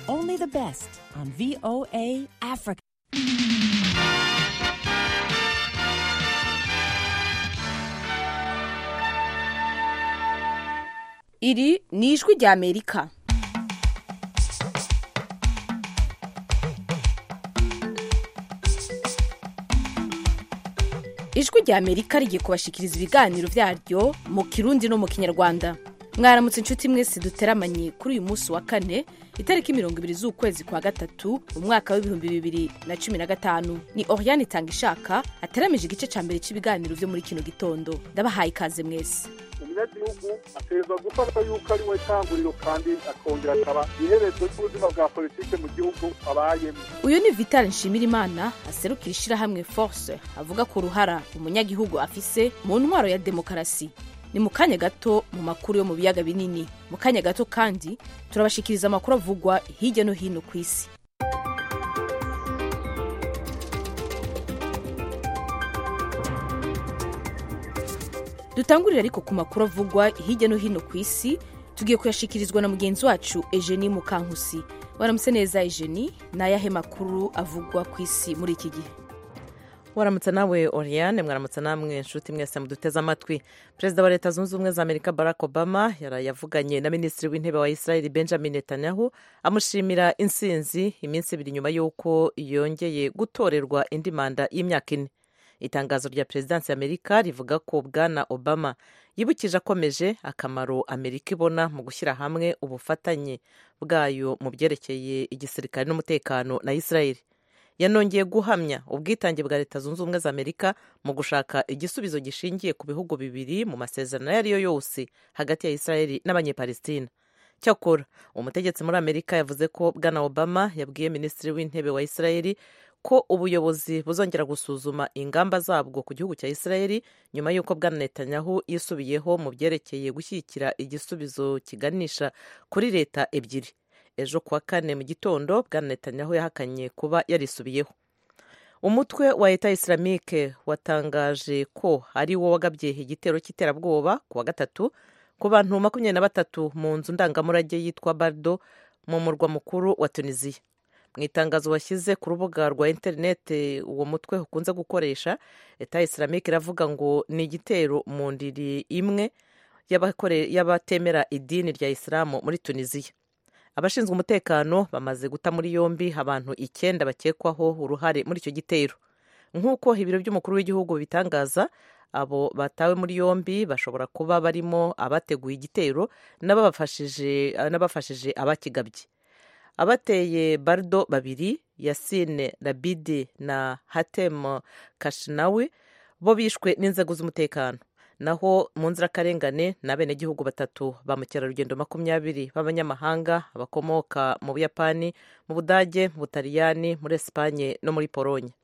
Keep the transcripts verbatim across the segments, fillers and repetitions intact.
only the best on V O A Africa. Iri ni ijwi rya Amerika. Ijwi rya Amerika rigiye kubashikiriza ibiganiro vyaryo mu Kirundi no mu Kinyarwanda. Mwaramutse inshuti mwese duteramanye kuri uyu munsi wa kane itariki mirongo ibiri z'ukwezi kwa gatatu mu mwaka w'ibihumbi bibiri na cumi na gatanu. Ni Oriane Tangishaka ateramije igice ca mbere cy'ibiganiro vyo muri kino gitondo. Ndabahaye ikaze mwese. Umunyagihugu ategerezwa gufata yuko ari we tanguriro kandi akongera akaba iherezo ry'ubuzima bwa politike mu gihugu abayemo. Uyu ni Vital Nshimirimana aserukira ishirahamwe Force avuga ko uruhara umunyagihugu afise mu ntwaro ya demokarasi. Ni mu kanya gato mu makuru yo mu biyaga binini. Mu kanya gato kandi turabashikiriza amakuru avugwa hirya no hino ku isi. Dutangurira ariko ku makuru avugwa hirya no hino ku isi, tugiye kuyashikirizwa na mugenzi wacu Eugenie Mukankusi. Waramutse neza Eugenie, nayahe makuru avugwa ku isi muri iki gihe? Waramutse nawe Oriane, mwaramutse namwe nshuti mwese muduteze amatwi. Perezida wa Leta Zunze Ubumwe za Amerika Barack Obama yarayavuganye na Minisitiri w'Intebe wa Israel Benjamin Netanyahu amushimira insinzi iminsi ibiri nyuma y'uko yongeye gutorerwa indi manda y'imyaka ine. Itangazo rya Perezidansi ya Amerika rivuga ko Bwana Obama yibukije akomeje akamaro Amerika ibona mu gushyira hamwe ubufatanye bwayo mu byerekeye igisirikare n'umutekano na Israel. Yanongeye guhamya ubwitange bwa Leta Zunze Ubumwe za Amerika mu gushaka igisubizo gishingiye ku bihugu bibiri mu masezerano yariyo yose hagati ya Israel n'Abanyepalestina. Cyakora umutegetsi muri Amerika yavuze ko Bwana Obama yabwiye Minisitiri w'Intebe wa Israel ko ubuyobozi buzongera gusuzuma ingamba zabwo ku gihugu cya Israel nyuma y'uko Bwana Netanyahu yisubiyeho mu byerekeye gushyigikira igisubizo kiganisha kuri leta ebyiri. Ejo kuwa kane mu gitondo Bwana Netanyahu yahakanye kuba yarisubiyeho. Umutwe wa Eta Islamique watangaje ko ari wo wagabye igitero cy'iterabwoba kuwa gatatu ku bantu makumyabiri na batatu mu nzu ndangamurage yitwa Bardo mu murwa mukuru wa Tunisia. Mu itangazo washyize ku rubuga rwa interineti uwo mutwe ukunze gukoresha, Eta Islamique iravuga ngo ni igitero mu ndiri imwe y'abatemera idini rya Islamu muri Tunisia. Abashinzwe umutekano bamaze guta muri yombi abantu icyenda bakekwaho uruhare muri icyo gitero. Nk'uko ibiro by'umukuru w'igihugu bitangaza, abo batawe muri yombi bashobora kuba barimo abateguye igitero n'abafashije n'abafashije abakigabye. Abateye Bardo babiri, Yassine Labidi na Hatem Kashnawi, bo bishwe n'inzego z'umutekano. Naho mu nzirakarengane n'abenegihugu batatu ba mukerarugendo makumyabiri b'abanyamahanga bakomoka mu Buyapani, mu Budage, mu Butaliyani, muri Espanye no muri Polonye.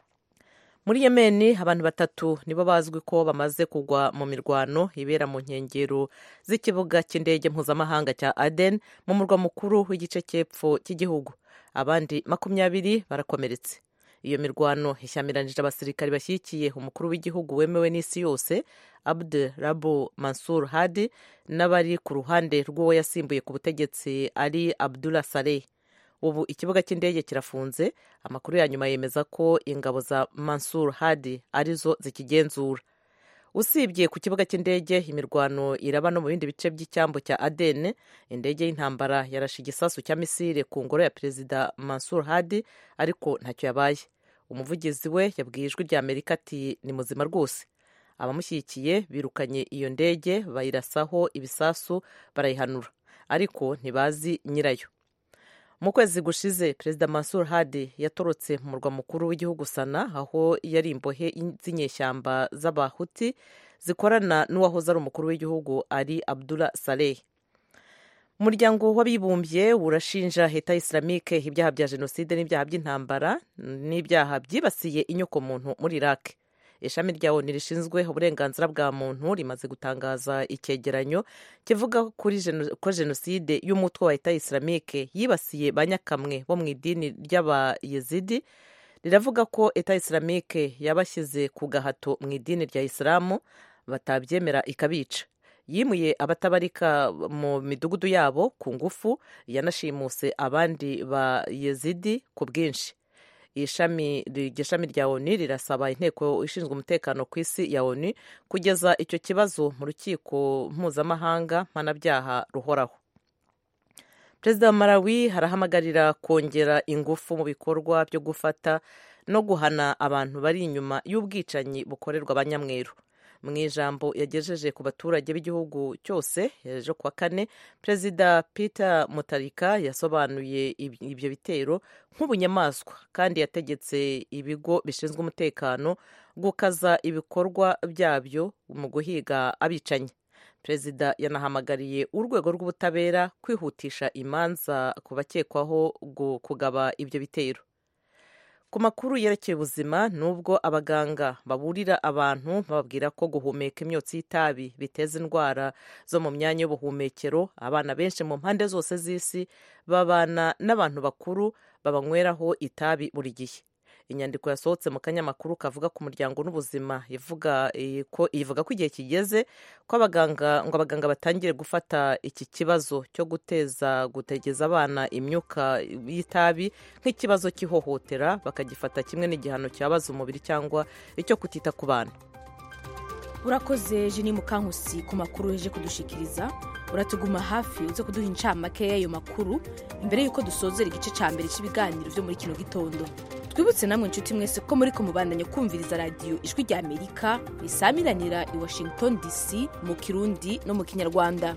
Muri Yemeni abantu batatu nibo bazwi ko bamaze kugwa mu mirwano ibera mu nkengero z'ikibuga cy'indege mpuzamahanga cya Aden mu murwa mukuru w'igice cy'epfo cy'igihugu. Abandi makumyabiri barakomeretse. Iyo mirwano ishyamiranyije abasirikari bashyigikiye umukuru w'igihugu wemewe n'isi yose Abd Rabu Mansur Hadi n'abari ku ruhande rw'uwo yasimbuye ku butegetsi ari Abdullah Saleh. Ubu ikibuga cy'indege kirafunze. Amakuru ya nyuma yemeza ko ingabo za Mansur Hadi arizo zikigenzura. Usibye ku kibuga cy'indege, imirwano iraba no mu bindi bice by'icyambu cya Aden. Indege y'intambara yarashe igisasu cya misile ku ngoro ya Perezida Mansur Hadi ariko ntacyo yabaye. Umuvugizi we yabwiye ijwi rya Amerika ati ni muzima rwose. Abamushyigikiye birukanye iyo ndege bayirasaho ibisasu barayihanura ariko ntibazi nyirayo. Mu kwezi gushize Perezida Mansur Hadi yatorotse mu murwa mukuru w'igihugu Sana, aho yari imbohe z'inyeshyamba z'abahuti zikorana n'uwahoze ari umukuru w'igihugu ari Abdullah Saleh. Umuryango w'abibumbye urashinja Leta Islamique ibyaha bya jenoside n'ibyaha by'intambara n'ibyaha byibasiye inyokomuntu muri Iraq. Ishami rya O N U rishinzwe uburenganzira bwa muntu rimaze gutangaza icyegeranyo kivuga kuri ko jenoside y'umutwe wa Leta Islamique yibasiye banyakamwe bo mu idini ry'abayezidi. Riravuga ko Leta Islamique yabashyize ku gahato mu idini rya Islamu batabyemera ikabica. yimuye abatabarika mu midugudu yabo ku ngufu, yanashimuse abandi ba Yazidi ku bwinshi. ishami ishami rya ONU rirasaba inteko ishinzwe umutekano ku isi ya ONU kugeza icyo kibazo mu rukiko mpuzamahanga mpanabyaha ruhoraho. Perezida wa Malawi harahamagarira kongera ingufu mu bikorwa byo gufata no guhana abantu bari inyuma y'ubwicanyi bukorerwa abanyamweru. Mu ijambo yagejeje ku baturage b'igihugu cyose ejo kuwa kane, Perezida Peter Mutharika yasobanuye ibyo bitero nk'ubunyamaswa kandi yategetse ibigo bishinzwe umutekano gukaza ibikorwa byabyo mu guhiga abicanyi. Perezida yanahamagariye urwego rw'ubutabera kwihutisha imanza ku bakekwaho kugaba ibyo bitero. Ku makuru yerekeye ubuzima, nubwo abaganga baburira abantu bababwira ko guhumeka imyotsi y'itabi biteza indwara zo mu myanya y'ubuhumekero, abana benshi mu mpande zose z'isi babana n'abantu bakuru babanyweraho itabi buri gihe. Inyandiko yasohotse mu kanyamakuru kavuga ku muryango n'ubuzima ivuga ko ivuga ko igihe kigeze ko abaganga ngo abaganga batangire gufata iki kibazo cyo guteza gutegeza abana imyuka y'itabi nk'ikibazo cy'ihohotera, bakagifata kimwe n'igihano cyabaza umubiri cyangwa icyo kutita ku bana. Urakoze Jeni Mukankusi ku makuru uje kudushikiriza. Uratuguma hafi uze kuduha incamake y'ayo makuru imbere y'uko dusozera igice ca mbere cy'ibiganiro byo muri kino gitondo. Twibutse namwe inshuti mwese ko muri ko mubandanya kumviriza radio Ijwi rya Amerika isamiranira i Washington D C mu Kirundi no mu Kinyarwanda.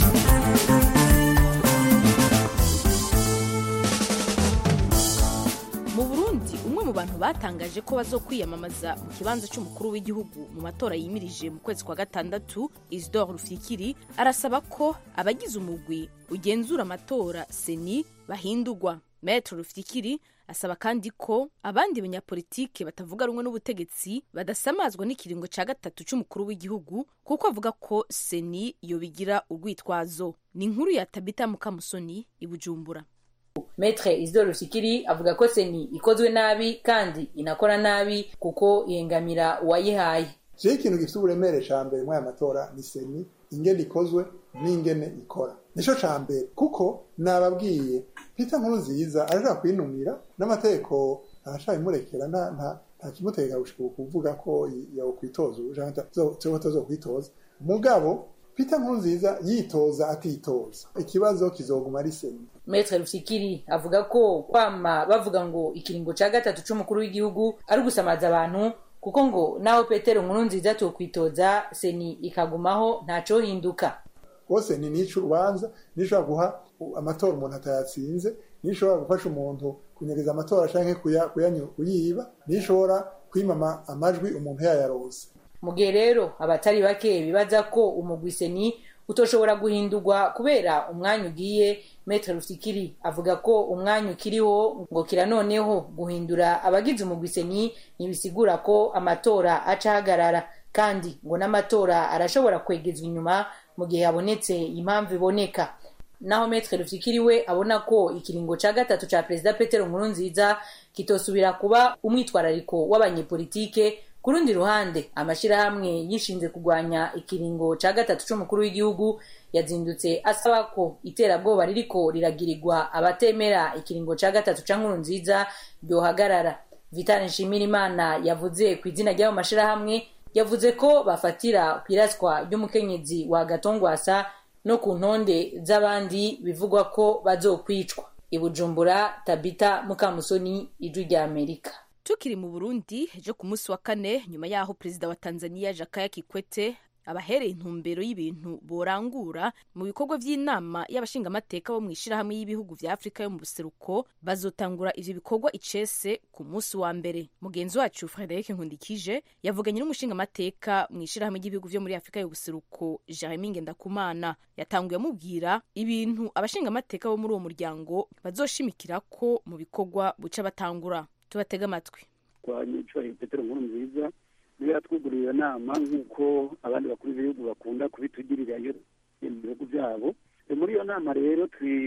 Mu Burundi, umwe mu bantu batangaje ko bazokwiyamamaza mu kibanza cy'umukuru w'igihugu mu matora yimirije mu kwezi kwa gatandatu, Isidore Rufyikiri arasaba ko abagize umugwi ugenzura amatora Seni bahindurwa. Maître Rufyikiri asaba kandi ko abandi banyapolitike batavuga rumwe n'ubutegetsi badasamazwa n'ikiringo ca gatatu c'umukuru w'igihugu, kuko avuga ko Seni yobigira urwitwazo. Ni inkuru ya Tabita Mukamusoni i Bujumbura. Maître Isidore Rufyikiri avuga ko Seni ikozwe nabi kandi inakora nabi kuko ihengamira uwayihaye. Je ikintu gifite uburemere ca mbere mu aya matora ni Seni, ingene ikozwe n'ingene ikora. Nico ca mbere kuko nababwiye Peter Nkurunziza arashaka kwinumira n'amategeko arashaka imurekera nta nta nta kimutega gushika kuvuga ko yawo kwitoza ujanta zo zo kwitoza. Mugabo Peter Nkurunziza yitoza atitoza, ikibazo kizoguma ari Seni. Maître Rufyikiri avuga ko kwama bavuga ngo ikiringo ca gatatu c'umukuru w'igihugu ari gusamaza abantu, kuko ngo naho Petero Nkurunziza to kwitoza Seni ikagumaho ntaco hinduka. Bose ni nico ubanza nishobora guha amatora umuntu atayatsinze, nishobora gufasha umuntu kunyereza amatora canke kuya kuyanyu kuyiba, nishobora kwimama amajwi umuntu yayaronse. Mugihe rero abatari bake bibaza ko umugwi Seni utoshobora guhindurwa kubera umwanya ugiye, Maître Rufyikiri avuga ko umwanya ukiriho ngo kira noneho guhindura abagize umugwi Seni ntibisigura ko amatora acahagarara, kandi ngo n'amatora arashobora kwegezwa inyuma mu gihe habonetse impamvu iboneka. Naho Maître Rufyikiri we abona ko ikiringo ca gatatu ca Perezida Petero Nkurunziza kitosubira kuba umwitwarariko w'abanyepolitike. Ku rundi ruhande, amashirahamwe yishinze kugwanya ikiringo ca gatatu c'umukuru w'igihugu yazindutse asaba ko iterabwoba ririko riragirirwa abatemera ikiringo ca gatatu ca Nkurunziza byohagarara. Vital Nshimirimana yavuze ku izina ry'ayo mashirahamwe, yavuze ko bafatira kwiraswa ry'umukenyezi wa Gatongwasa no ku ntonde z'abandi bivugwa ko bazokwicwa. I Bujumbura, Tabita Mukamusoni, Ijwi rya Amerika. Tukiri mu Burundi, ejo ku munsi wa kane nyuma yaho Perezida wa Tanzania Jakaya Kikwete abahereye intumbero y'ibintu borangura mu bikorwa vy'inama y'abashingamateka bo mwishirahamwe y'ibihugu vya Afrika yo mu buseruko, bazotangura ivyo bikorwa icese ku munsi wa mbere. Mugenzi wacu Frederic Nkundikije yavuganye n'umushingamateka mwishirahamwe y'ibihugu vyo muri Afrika yo buseruko Jeremy Ngendakumana, yatanguye amubwira ibintu abashingamateka bo muri uwo muryango bazoshimikirako mu bikorwa buca batangura. Tubatega amatwi. Kwa nyicwa Petero Nkurunziza niyo yatwuguriye iyo nama nk'uko abandi bakuru b'ibihugu bakunda kubitugirira iyo ibihugu byabo. Muri iyo nama rero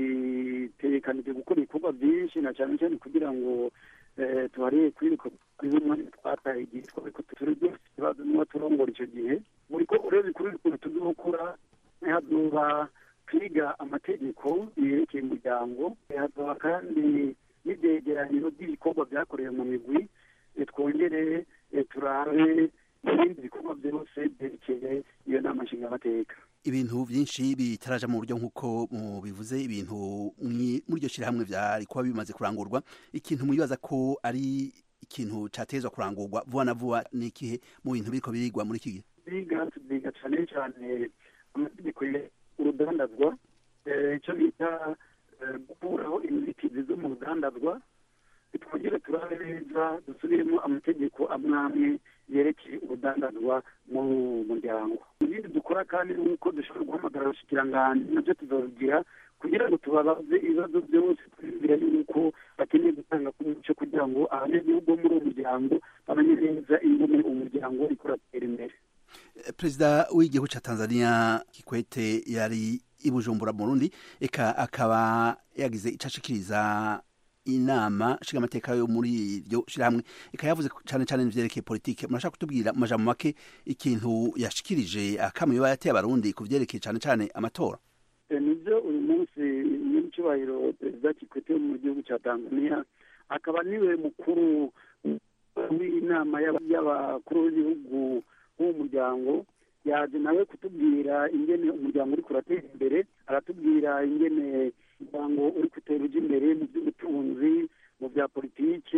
twitekanije gukora ibikorwa byinshi na cyane cyane kugira ngo tuhareye kwiruka kuri bimwe twataye igihe twari ko turi byose ikibazo n'uwo turongora icyo gihe. Buri ko rero bikuru bikuru tuzokora hazoba kwiga amategeko yerekeye umuryango, hazoba kandi n'ibyegeranyo by'ibikorwa byakorewe mu migwi, twongere turabe ibindi bikorwa byose byerekeye iyo nama nshingamateka. Ibintu byinshi bitaraja mu buryo nk'uko mubivuze, ibintu muri iryo shyirahamwe byari kuba bimaze kurangurwa, ikintu mwibaza ko ari ikintu cyatezwa kurangurwa vuba na vuba ni ikihe mu bintu biriko birigwa muri iki gihe? biga biga cyane cyane amategeko y'urudandazwa, icyo bita gukuraho inzitizi zo mu rudandazwa, twongere turabe neza dusubiremo amategeko amwe amwe yerekeye urudandazwa mu muryango. Ibindi dukora kandi nuko dushobora guhamagara abashikiranganji, nabyo tuzobigira kugira ngo tubabaze ibibazo byose twibwira yuko bakeneye gutanga ku muco kugira ngo abanyagihugu bo muri uwo muryango bamenye neza ingene umuryango uriko uratera imbere. Perezida w'igihugu ca Tanzania Kikwete yari i Bujumbura mu Burundi, eka akaba yagize icashikiriza inama nshingamateka yo muri iryo shirahamwe, eka yavuze cyane cyane ivyerekeye politike. Murashaka kutubwira mu majambo make ikintu yashikirije akamwe yateye abarundi ku vyerekeye cyane cyane amatora? Nivyo uyu munsi nyir'icyubahiro Perezida Kikwete mu gihugu ca Tanzania akaba niwe mukuru w'inama y'abakuru b'ibihugu w'umuryango, yaje nawe kutubwira ingene umuryango uri kuratera imbere, aratubwira ingene umuryango uri gutera uja imbere mu by'ubutunzi, mu bya politike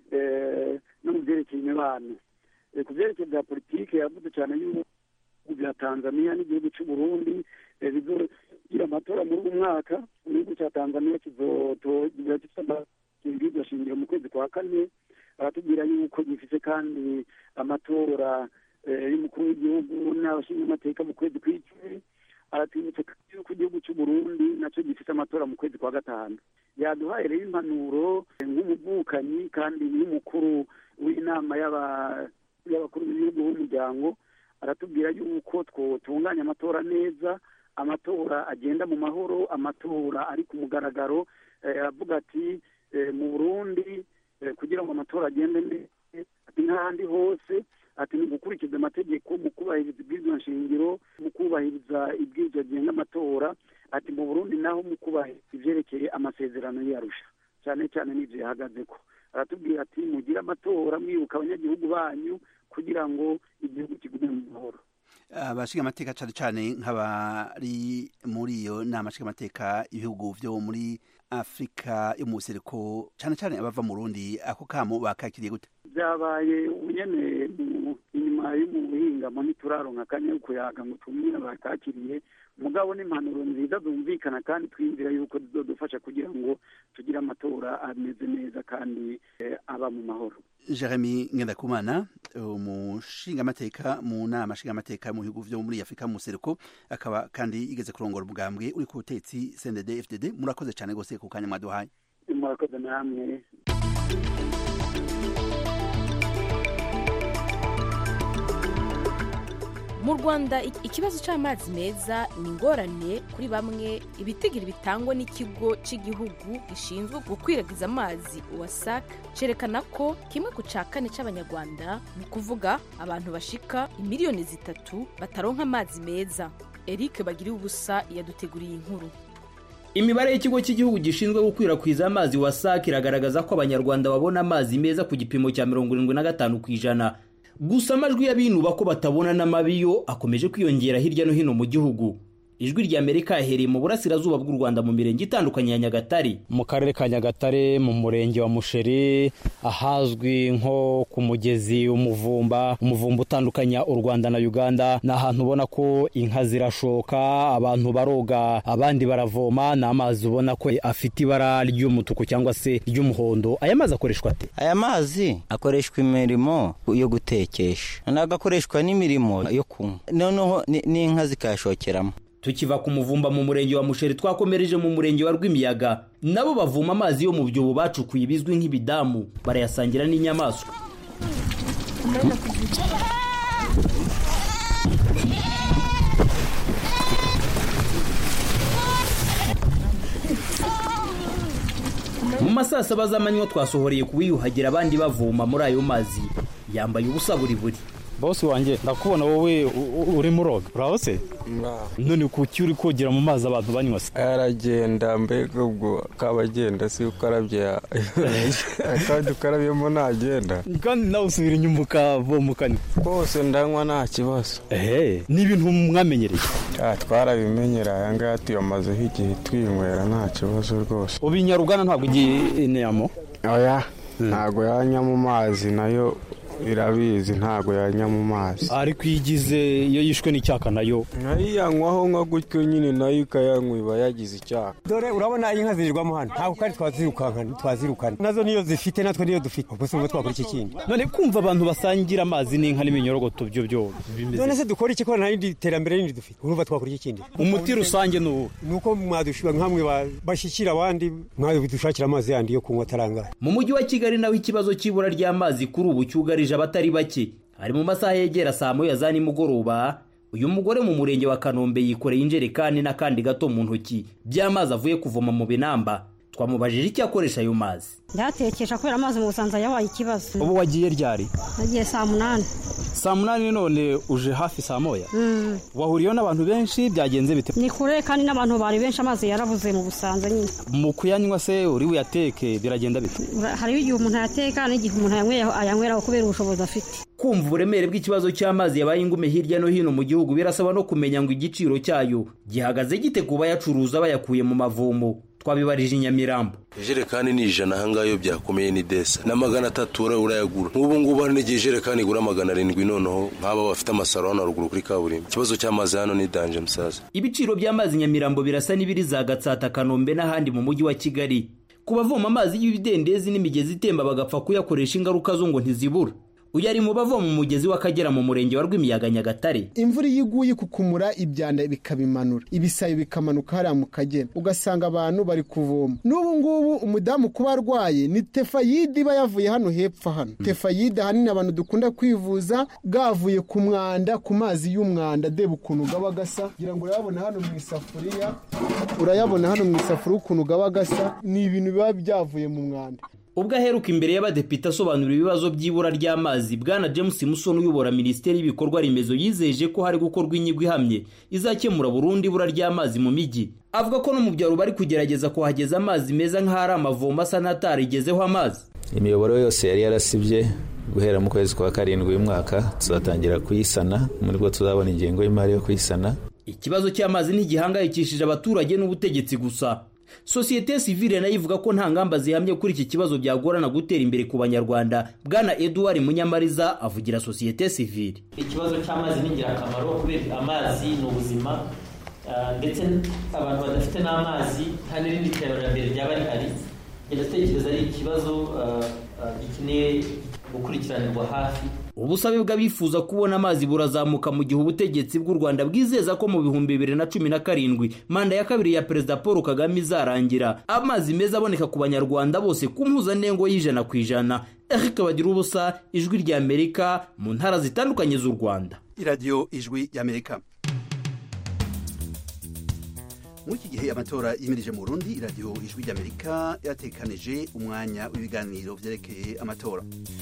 no mu byerekeye imibano. Ku byerekeye bya politike yavuze cyane yuko bya Tanzania n'igihugu cy'u Burundi bizogira amatora muri uyu mwaka. Igihugu cya Tanzania kizogira ibwirizwa shingiro mu kwezi kwa kane, aratubwira yuko gifise kandi amatora y'umukuru w'igihugu n'abashingamateka mu kwezi kw'icumi, aratwibutsa yuko igihugu cy'u Burundi nacyo gifite amatora mu kwezi kwa gatanu. Yaduhaye rero impanuro nk'umuvukanyi kandi n'umukuru w'inama y'abakuru b'ibihugu b'umuryango, aratubwira yuko twotunganya amatora neza, amatora agenda mu mahoro, amatora ari ku mugaragaro. Avuga ati mu Burundi kugira ngo amatora agende neza ati nk'ahandi hose, ati ni gukurikiza amategeko mu kubahiriza ibwirizwa nshingiro, mu kubahiriza ibwirizwa agenga amatora, ati mu Burundi naho mu kubahiriza ivyerekeye amasezerano y'Arusha, cyane cyane n'ivyo yahagazeko. Aratubwira ati mugire amatora mwibuka abanyagihugu banyu kugira ngo igihugu kigume mu mahoro. Abashinga amateka cyane cyane nk'abari muri iyo nama nshinga amateka ibihugu vyo muri Afrika yo mu buseruko, cyane cyane abava mu Burundi, ako kamo bakakiriye gute? Byabaye unyene inyuma y'umuhingamo ntituraronka akanya yo kuyaga ngo tumwe bakakiriye, mugabo n'impanuro nziza zumvikana kandi twiyumvira yuko zizodufasha kugira ngo tugire amatora ameze neza kandi aba mu mahoro. Jeremy Ngendakumana, umushingamateka mu nama nshingamateka mu bihugu vyo muri Afrika mu buseruko, akaba kandi igeze kurongora ubwambwe uri ku butetsi C N D D F D D. Murakoze cyane gose ku kanya mwaduhaye. Murakoze namwe. Mu Rwanda ikibazo cy'amazi meza ni ingorane kuri bamwe. Ibitigiri bitangwa n'ikigo cy'igihugu gishinzwe gukwiragiza amazi WASAC cerekana ko kimwe ku ca kane c'abanyarwanda, ni kuvuga abantu bashika imiliyoni zitatu, bataronka amazi meza. Eric Bagiriye ubusa yaduteguriye inkuru. Imibare y'ikigo cy'igihugu gishinzwe gukwirakwiza amazi WASAC iragaragaza ko abanyarwanda babona amazi meza ku gipimo cya mirongo irindwi na gatanu ku ijana. Gusa amajwi y'abinuba ko batabona n'amabiyo akomeje kwiyongera hirya no hino mu gihugu. Ijwi rya Amerika yahereye mu burasirazuba bw'u Rwanda mu mirenge itandukanye ya Nyagatare, mu karere ka Nyagatare, mu murenge wa Musheri, ahazwi nko ku mugezi umuvumba umuvumba utandukanya u Rwanda na Uganda. Ni ahantu ubona ko inka zirashoka, abantu baroga, abandi baravoma. Ni amazi ubona ko afite ibara ry'umutuku cyangwa se ry'umuhondo. Aya mazi akoreshwa ate? Aya mazi akoreshwa imirimo yo gutekesha, n'agakoreshwa n'imirimo yo kunywa, noneho n'inka zikayashokeramo. Tukiva ku muvumba mu murenge wa Musheri twakomereje mu murenge wa Rwimiyaga, nabo bavuma amazi yo mu byobo bacukuye bizwi nk'ibidamu, barayasangira n'inyamaswa. Mu masaa saba z'amanywa twasohoreye kuwiyuhagira abandi bavoma muri ayo mazi, yambaye ubusa buri buri. bosi wanjye ndakubona wowe uri muroga uraho se none kuki uri kogera mu mazi abantu banywa se aragenda mbega ubwo kabagenda si ukarabye kandi ukarabyemo ntagenda kandi nawe usubira inyuma ukavomukana rwose ndanywa nta kibazo ehe ni ibintu mwamenyereye twarabimenyera aya ngaya tuyamazeho igihe twinywera nta kibazo rwose ubu inyarugana ntabwo igiye ineyamo oya ntabwo yanya mu mazi nayo irabizi ntago yanya mu mazi ariko igize iyo yishwe n'icyaka nayo nayiyanywaho nka gutyo nyine nayo ikayanywa iba yagize icyaka dore urabona inka zirirwamo hano ntabwo kandi twazirukankana twazirukana nazo niyo zifite natwe niyo dufite ubwo se ngo twakora iki kindi none kumva abantu basangira amazi n'inka n'iminyorogoto byo byo none se dukora iki ko nta rindi terambere rindi dufite urumva twakora iki kindi umuti rusange n'uwo nuko mwadushiba nkamwe bashyikira abandi mwadushakira amazi yandi yo kunywa atarangara mu mujyi wa Kigali naho ikibazo cy'ibura ry'amazi kuri ubu cyugarije abatari bake hari mu masaha yegera saa moya za nimugoroba uyu mugore mu murenge wa Kanombe yikoreye injerekani n'akandi gato mu ntoki by'amazi avuye kuvoma mu Binamba twamubajije icyo akoresha ayo mazi ndatekesha kubera amazi mu Busanza yabaye ikibazo ubu wagiye ryari nagiye saa munani saa munani none uje hafi saa moya mm. wahuriyeho n'abantu benshi byagenze bite ni kure kandi n'abantu bari benshi amazi yarabuze mu Busanza nyine mu kuyanywa se uri buyateke biragenda bite hari igihe umuntu yateka n'igihe umuntu yanywera ayanywera kubera ubushobozi afite kumva uburemere bw'ikibazo cy'amazi yabaye ingume hirya no hino mu gihugu birasaba no kumenya ngo igiciro cyayo gihagaze gite kuba yacuruza bayakuye mu mavomo twabibarije Nyamirambo ijerekani ni ijana hangayo byakomeye ni desa na magana atatu urayagura nk'ubu ngubu hari n'igihe ijerekani igura magana arindwi noneho nk'aba bafite amasaro hano ruguru kuri kaburimbo ikibazo cy'amazi hano ni danje musaza ibiciro by'amazi Nyamirambo birasa n'ibiri za Gatsata Kanombe n'ahandi mu mujyi wa Kigali kubavoma amazi y'ibidendezi n'imigezi itemba bagapfa kuyakoresha ingaruka zo ngo ntizibura uyu ari mu bavoma umugezi w'Akagera mu murenge wa Rwimiyaga Nyagatare imvura yiguye kukumura ibyanda bikabimanura ibisayo bikamanuka hariya mu Kagera ugasanga abantu bari kuvoma n'ubu ngubu umudamu kuba arwaye ni tefayide iba yavuye hano hepfo hano mm. tefayide hanini abantu dukunda kwivuza gavuye ku mwanda ku mazi y'umwanda deba ukuntu gaba gasa ngira ngo urayabona hano mu isafuriya urayabona hano mu isafuriya ukuntu gaba gasa ni ibintu biba byavuye mu mwanda ubwo aheruka imbere y'abadepite asobanura ibibazo by'ibura ry'amazi bwana James Musoni uyobora Minisiteri y'ibikorwa remezo yizeje ko hari gukorwa inyigo ihamye izakemura burundu ibura ry'amazi mu mijyi avuga ko no mu byaro bari kugerageza kuhageza amazi meza nk'ahari amavomo asa n'atarigezeho amazi imiyoboro yose yari yarasibye guhera mu kwezi kwa karindwi uyu mwaka tuzatangira kuyisana muri bwo tuzabona ingengo y'imari yo kuyisana ikibazo cy'amazi ntigihangayikishije abaturage n'ubutegetsi gusa Societe civile nayo ivuga ko nta ngamba zihamye kuri iki kibazo byagorana gutera imbere ku banyarwanda bwana Edouard Munyamariza avugira Societe civile ikibazo cy'amazi ni ingirakamaro kubera amazi ni ubuzima ndetse abantu badafite n'amazi nta n'irindi terambere ryaba rihari ndatekereza ari ikibazo gikeneye gukurikiranirwa hafi ubusabe bw'abifuza kubona amazi burazamuka mu gihe ubutegetsi bw'u Rwanda bwizeza ko mu bihumbi bibiri na cumi na karindwi manda ya kabiri ya Perezida Paul Kagame izarangira amazi meza aboneka ku banyarwanda bose ku mpuzandengo y'ijana ku ijana Eric Bagirubusa ijwi rya Amerika mu ntara zitandukanye z'u Rwanda iradiyo ijwi y'Amerika muri iki gihe amatora yimirije mu Burundi iradiyo ijwi ry'Amerika yatekanije umwanya w'ibiganiro byerekeye amatora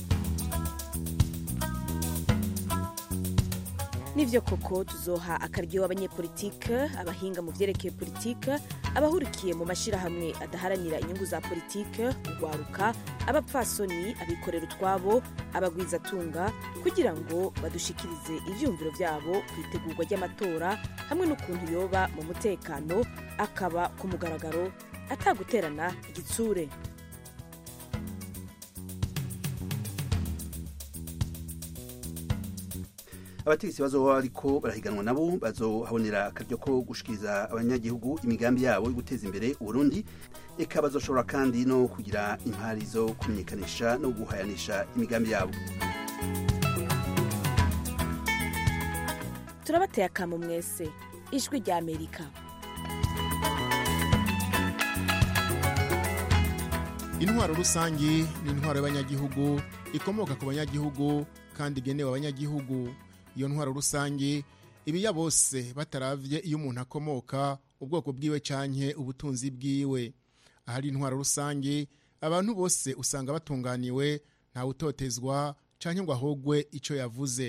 nivyo koko tuzoha akaryo abanyepolitike abahinga mu vyerekeye politike abahurikiye mu mashirahamwe adaharanira inyungu za politike urwaruka abapfasoni abikorera utwabo abagwizatunga kugira ngo badushikirize ivyumviro vyabo kwitegurwa ry'amatora hamwe n'ukuntu yoba mu mutekano akaba ku mugaragaro ataguterana igitsure abategetsi bazoba ariko barahiganwa nabo bazohabonera akaryo ko gushikiriza abanyagihugu imigambi yabo yo guteza imbere Burundi eka bazoshobora kandi no kugira impari zo kumenyekanisha no guhayanisha imigambi yabo turabateye akamo mwese ijwi rya Amerika intwaro rusangi ni intwaro y'abanyagihugu ikomoka ku banyagihugu kandi igenewe abanyagihugu iyo ntwaro rusange ibiya bose bataravye iyo umuntu akomoka ubwoko bwiwe canke ubutunzi bwiwe ahari intwaro rusange abantu bose usanga batunganiwe nta utotezwa canke ngo ahogwe ico yavuze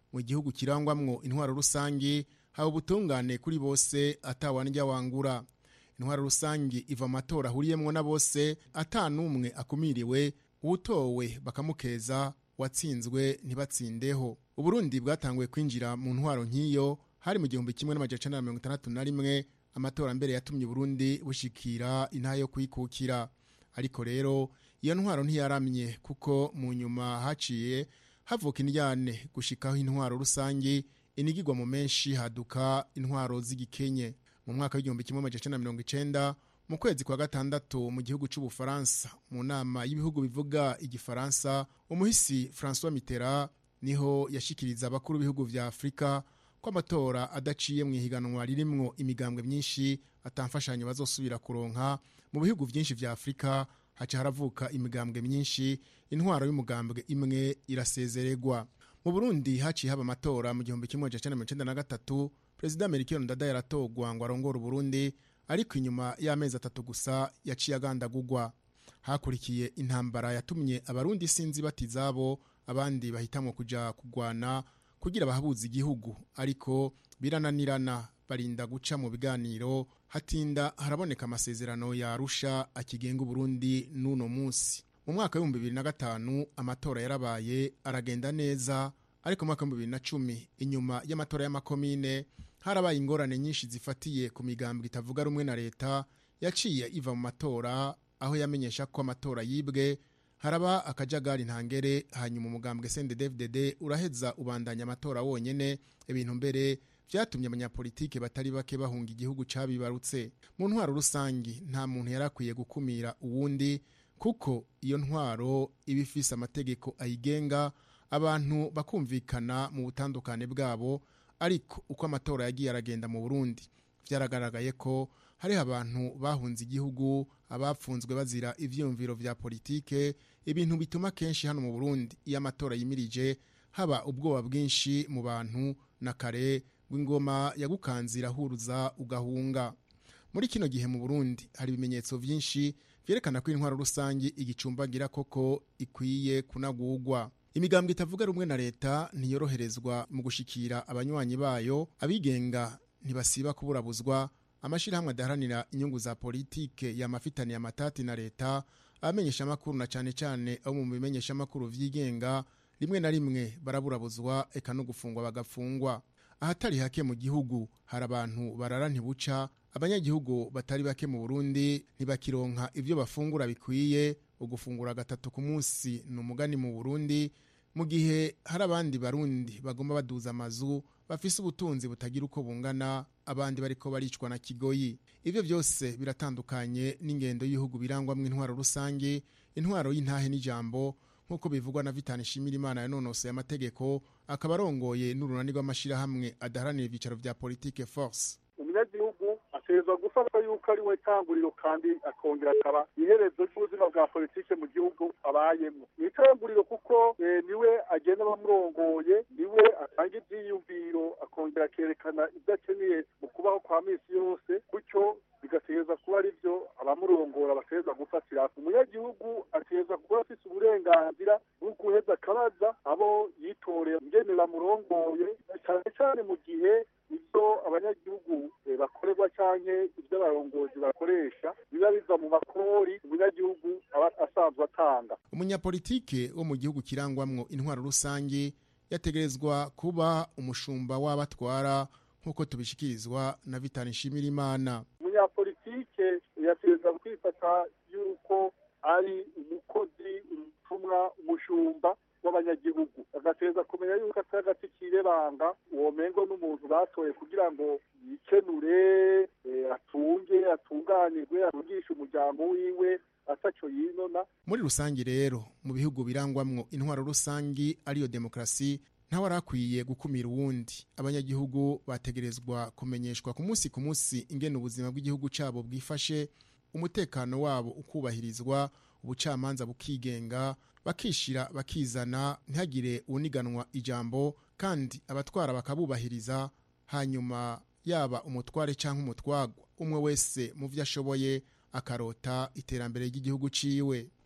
mu gihugu kirangwamwo intwaro rusangi haba ubutungane kuri bose atawanjya wangura. Intwaro rusangi iva amatora ahuriyemwo na bose atanumwe akumiriwe, utowe bakamukeza, watsinzwe ntibatsindeho. Uburundi bwatanguye kwinjira mu ntwaro nk'iyo hari mu gihumbi kimwe n'amajana na mirongo itandatu na rimwe. Amatora mbere yatumye Burundi bushikira intaha yo kwikukira. Ariko rero iyo ntwaro ntiyaramye kuko mu nyuma haciye havuka indyane gushikaho intwaro rusangi inigirwa mu menshi haduka intwaro z'igikenye. Mu mwaka w'igihumbi kimwe n'amajana na mirongo icenda mu kwezi kwa gatandatu mu gihugu c'Ubufaransa mu nama y'ibihugu bivuga igifaransa, umuhisi François Mitterrand niho yashikiriza abakuru b'ibihugu vya Afrika ko amatora adaciye mu ihiganwa ririmwo imigambwe myinshi atamfashanyo bazosubira kuronka. Mu bihugu vyinshi vya Afrika haca haravuka imigambwe myinshi, intwaro y'umugambwe imwe irasezererwa. Mu Burundi haciye haba amatora mu gihumbi kimwe n'amajana mirongo icenda na gatatu. Perezida Melchior Ndadaye yaratogwa ngo arongore Burundi, ariko inyuma y'amezi atatu gusa yaciye agandagurwa. Hakurikiye intambara yatumye abarundi sinzi batizabo, abandi bahitamwo kuja kugwana kugira bahabuza igihugu, ariko birananirana barinda guca mu biganiro. Hatinda haraboneka amasezerano ya Arusha akigenga Burundi n'uno munsi. Mu mwaka w'ibihumbi bibiri na gatanu amatora yarabaye aragenda neza, ariko mu mwaka w'ibihumbi bibiri na cumi inyuma y'amatora y'amakomine harabaye ingorane nyinshi zifatiye ku migambwe itavuga rumwe na leta yaciye iva mu matora, aho yamenyesha ko amatora yibwe. Haraba akajagari ntangere, hanyuma umugambwe C N D D F D D uraheza ubandanya amatora wonyene, ibintu mbere vyatumye abanyapolitike batari bake bahunga igihugu cabibarutse. Mu ntwaro rusangi nta muntu yarakwiye gukumira uwundi, kuko iyo ntwaro ibifise amategeko ayigenga, abantu bakumvikana mu butandukane bwabo. Ariko uko amatora yagiye aragenda mu Burundi vyaragaragaye ko hari abantu bahunze igihugu, abapfunzwe bazira ivyumviro vya politike, ibintu bituma kenshi hano mu Burundi iyo amatora yimirije haba ubwoba bwinshi mu bantu, na kare w'ingoma yagukanzira huruza ugahunga. Muri kino gihe mu Burundi hari ibimenyetso vyinshi vyerekana ko intwaro rusangi igicumbagira koko ikwiye kunagurwa. Imigambwe itavuga rumwe na leta ntiyoroherezwa mu gushikira abanywanyi bayo, abigenga ntibasiba kuburabuzwa, amashirahamwe adaharanira inyungu za politike yamafitaniye amatati na leta, abamenyesha amakuru na cane cane abo mu bimenyesha amakuru vyigenga rimwe na rimwe baraburabuzwa, eka no gufungwa bagafungwa. Ahatari hake mu gihugu hari abantu barara ntibuca, abanyagihugu batari bake mu Burundi ntibakironka ivyo bafungura bikwiye. Ugufungura gatatu ku munsi ni umugani mu Burundi, mu gihe hari abandi barundi bagomba baduza amazu, bafise ubutunzi butagira uko bungana, abandi bariko baricwa na kigoyi. Ivyo byose biratandukanye n'ingendo y'ibihugu birangwamwo intwaro rusange, intwaro y'intahe n'ijambo, nk'uko bivugwa na Vitani Nshimirimana yanonosoye amategeko, akaba arongoye n'urunani rw'amashirahamwe adaharanira ivyicaro vya politike Force. Umunyagihugu ategerezwa gufata yuko ari we tanguriro kandi akongera akaba iherezo ry'ubuzima bwa politike mu gihugu abayemwo. Ni itanguriro kuko e, niwe agenda bamurongoye, niwe atanga ivyiyumviro, akongera akerekana ibyo akeneye mu kubaho kwa misi yose, gutyo bigategereza kuba ari byo abamurongora bategereza gufatira. Umunyagihugu ategereza kuba afise uburenganzira bwo guheza akabaza abo yitorera ingene bamurongoye, cyane cyane mu gihe ibyo abanyagihugu bakorerwa canke ibyo abarongozi bakoresha biba biva mu makori umunyagihugu aba asanzwe atanga. Umunyapolitike wo mu gihugu kirangwamwo intwaro rusange yategerezwa kuba umushumba w'abatwara, nk'uko tubishikirizwa na Vitani Nshimirimana. Umunyapolitike yategerezwa kwifata yuko ari umukozi, umutumwa, umushumba w'abanyagihugu, agategereza kumenya yuko atagati kirebanga uwo mengo n'umuntu batoye kugira ngo yikenure, e, atunge, atunganirwe, arugishe umuryango wiwe ataco yinona. Muri rusangi rero mu bihugu birangwamwo intwaro rusangi ariyo demokrasi, ntawe arakwiye gukumira uwundi. Abanyagihugu bategerezwa kumenyeshwa ku munsi ku munsi ingene ubuzima bw'igihugu cabo bwifashe, umutekano wabo ukubahirizwa, ubucamanza bukigenga, bakishira bakizana, ntihagire uniganwa ijambo, kandi abatwara bakabubahiriza. Hanyuma yaba umutware canke umutwagwa, umwe wese mu vyo ashoboye akarota iterambere ry'igihugu ciwe.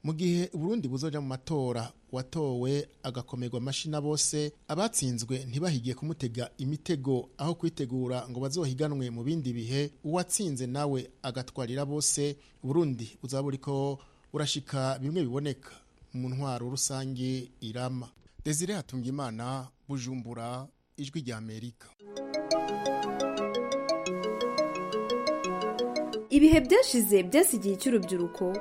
mu gihe Burundi buzoja mu matora watowe agakomerwa amashina bose abatsinzwe ntibahigiye kumutega imitego aho kwitegura ngo bazohiganwe mu bindi bihe uwatsinze nawe agatwarira bose Burundi buzaba buriko urashika bimwe biboneka mu ntwaro rusange irama. Desire Hatungimana, Bujumbura, Ijwi rya Amerika. Ibihe byashize byasigiye cy'urubyiruko.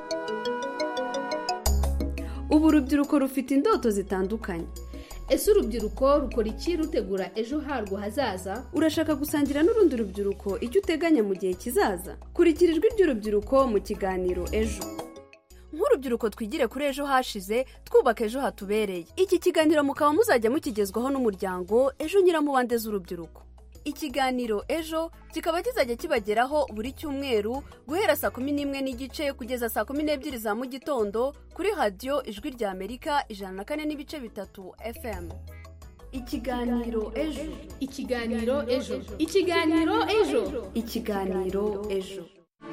Ubu urubyiruko rufite indoto zitandukanye. Ese urubyiruko rukora iki rutegura ejo harwo hazaza? Urashaka gusangira n'urundi rubyiruko icyo uteganya mu gihe kizaza? Kurikira ijwi ry'urubyiruko mu kiganiro ejo. Nk'urubyiruko twigire kuri ejo hashize twubaka ejo hatubereye. Iki kiganiro mukaba muzajya mukigezwaho n'umuryango Ejo Nyiramubande z'urubyiruko. Ikiganiro ejo kikaba kizajya kibageraho buri cyumweru guhera saa kumi n'imwe n'igice kugeza saa kumi n'ebyiri za mu gitondo kuri radio Ijwi rya Amerika ijana na kane n'ibice bitatu F M. Ikiganiro ejo. Ikiganiro ejo. Ikiganiro ejo. Ikiganiro ejo.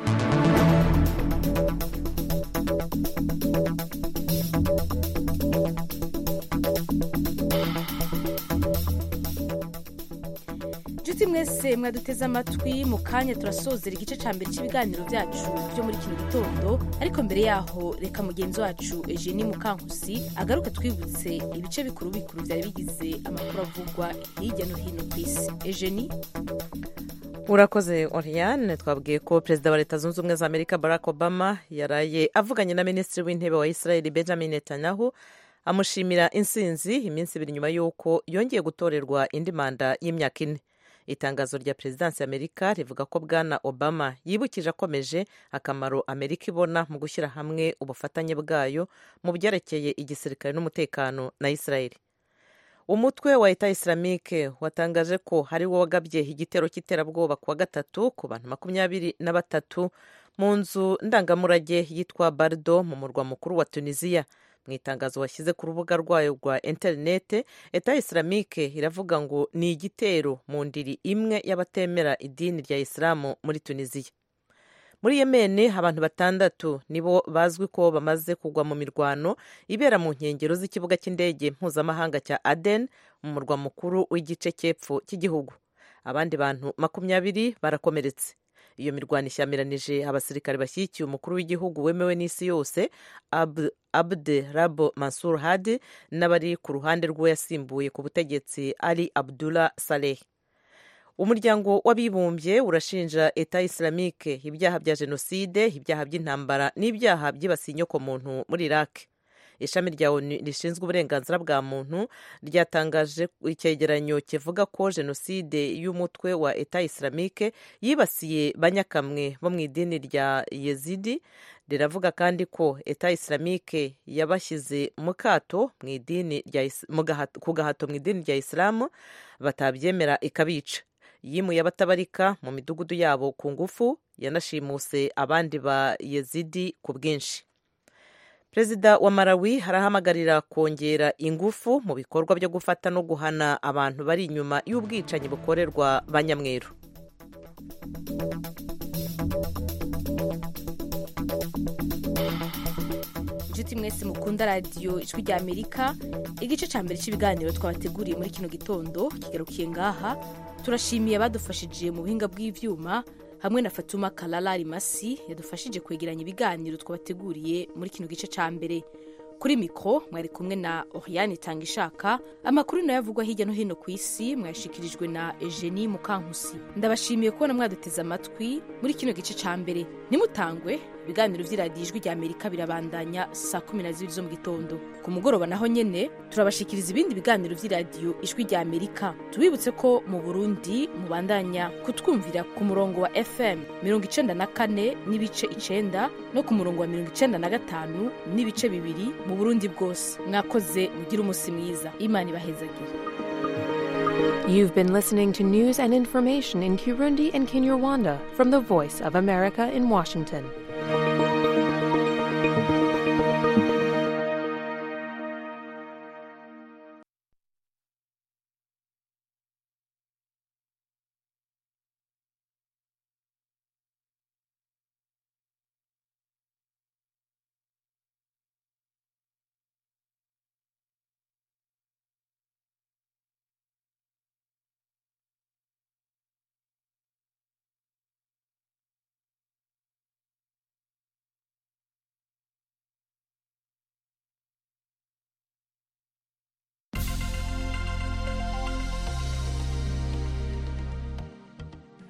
Juti mwese mwaduteze amatwi mu kanya turasozera igice ca mbere cy'ibiganiro byacu byo muri kino gitondo, ariko mbere yaho reka mugenzi wacu Eugenie Mukankusi agaruke twibutse ibice bikuru bikuru byari bigize amakuru avugwa hirya no hino ku isi. Eugenie. Urakoze Oriane. Twabwiye ko perezida wa leta zunze ubumwe za Amerika Barack Obama yaraye avuganye na minisitiri w'intebe wa Israel Benjamin Netanyahu amushimira insinzi iminsi ibiri nyuma y'uko yongeye gutorerwa indi manda y'imyaka ine. Itangazo rya Perezidansi y'Amerika rivuga ko Bwana Obama yibukije akomeje akamaro Amerika ibona mu gushyira hamwe ubufatanye bwayo mu byerekeye igisirikare n'umutekano na Israel. Umutwe wa Eta Islamique watangaje ko hari wo wagabye igitero cy'iterabwoba kuwa gatatu ku bantu makumyabiri na batatu mu nzu ndangamurage yitwa Bardo mu murwa mukuru wa Tunisia. Mu itangazo washyize ku rubuga rwayo rwa interinete, Eta Islamique iravuga ngo ni igitero mu ndiri imwe y'abatemera idini rya Islamu muri Tunisia. Muri Yemen abantu batandatu nibo bazwi ko bamaze kugwa mu mirwano ibera mu nkengero z'ikibuga cy'indege mpuzamahanga cya Aden mu murwa mukuru w'igice cy'epfo cy'igihugu. Abandi bantu makumyabiri barakomeretse. Iyo mirwano ishyamiranyije abasirikare bashyigikiye umukuru w'igihugu wemewe n'isi yose Ab Abd Rabo Mansour Hadi n'abari ku ruhande rwe yasimbuye ku butegetsi Ali Abdullah Saleh. Umuryango w'abibumbye urashinja Eta Islamique ibyaha bya jenoside, ibyaha by'intambara n'ibyaha byibasiye inyokomuntu muri Iraq. Ishami rya O N U rishinzwe uburenganzira bwa muntu ryatangaje icyegeranyo kivuga ko jenoside y'umutwe wa Eta Islamique yibasiye banyakamwe bo mu idini rya Yazidi. Riravuga kandi ko Eta Islamique yabashyize mu kato mu idini rya ku gahato mu idini rya Islam batabyemera ikabica. Yimuye abatabarika mu midugudu yabo ku ngufu, yanashimuse abandi ba Yazidi ku bwinshi. Perezida wa Malawi harahamagarira kongera ingufu mu bikorwa byo gufata no guhana abantu bari inyuma y'ubwicanyi bukorerwa banyamweru. Juti mwese mukunda radio Ijwi rya Amerika, igice ca mbere cy'ibiganiro twabateguriye muri kino gitondo kigarukiye ngaha. Turashimiye abadufashije mu buhinga bw'ivyuma hamwe na Fatuma Kalala Rimasi yadufashije kwegeranya ibiganiro twabateguriye muri kino gice ca mbere. Kuri mikro mwari kumwe na Oriane Tangishaka. Amakuru nayo yavugwa hirya no hino ku isi mwashikirijwe na Eugenie Mukankusi. Ndabashimiye kubona mwaduteze amatwi muri kino gice ca mbere. Nimutangwe, ibiganiro vy'iradiyo Ijwi rya Amerika birabandanya saa kumi na zibiri zo mu gitondo. Ku mugoroba naho nyene turabashikiriza ibindi biganiro vy'iradiyo Ijwi rya Amerika. Tubibutse ko mu Burundi mubandanya kutwumvira ku murongo wa F M mirongo icenda na kane n'ibice icenda no ku murongo wa mirongo icenda na gatanu n'ibice bibiri mu Burundi bwose. Mwakoze mugira umunsi mwiza. Imana ibahezagire. You've been listening to news and information in Kirundi and Kinyarwanda from the Voice of America in Washington.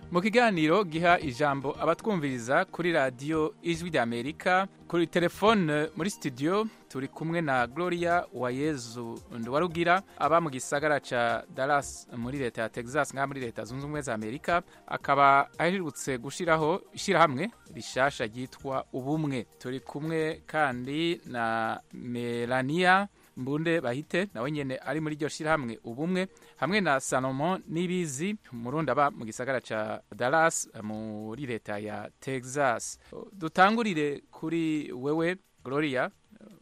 mu kiganiro giha ijambo abatwumviriza kuri radiyo ijwi ry'Amerika. Kuri telefone muri studio turi kumwe na Gloria Uwayezu Nduwarugira aba mu gisagara ca Dallas muri leta ya Texas nka muri leta zunze ubumwe za Amerika, akaba aherutse gushiraho ishirahamwe rishasha ryitwa Ubumwe. Turi kumwe kandi na Melania Mbunde Bahite nawe nyene ari muri iryo shirahamwe Ubumwe, hamwe na Salomon Nibizi Murundi aba mu gisagara ca Dallas muri leta ya Texas. Dutangurire kuri wewe Gloria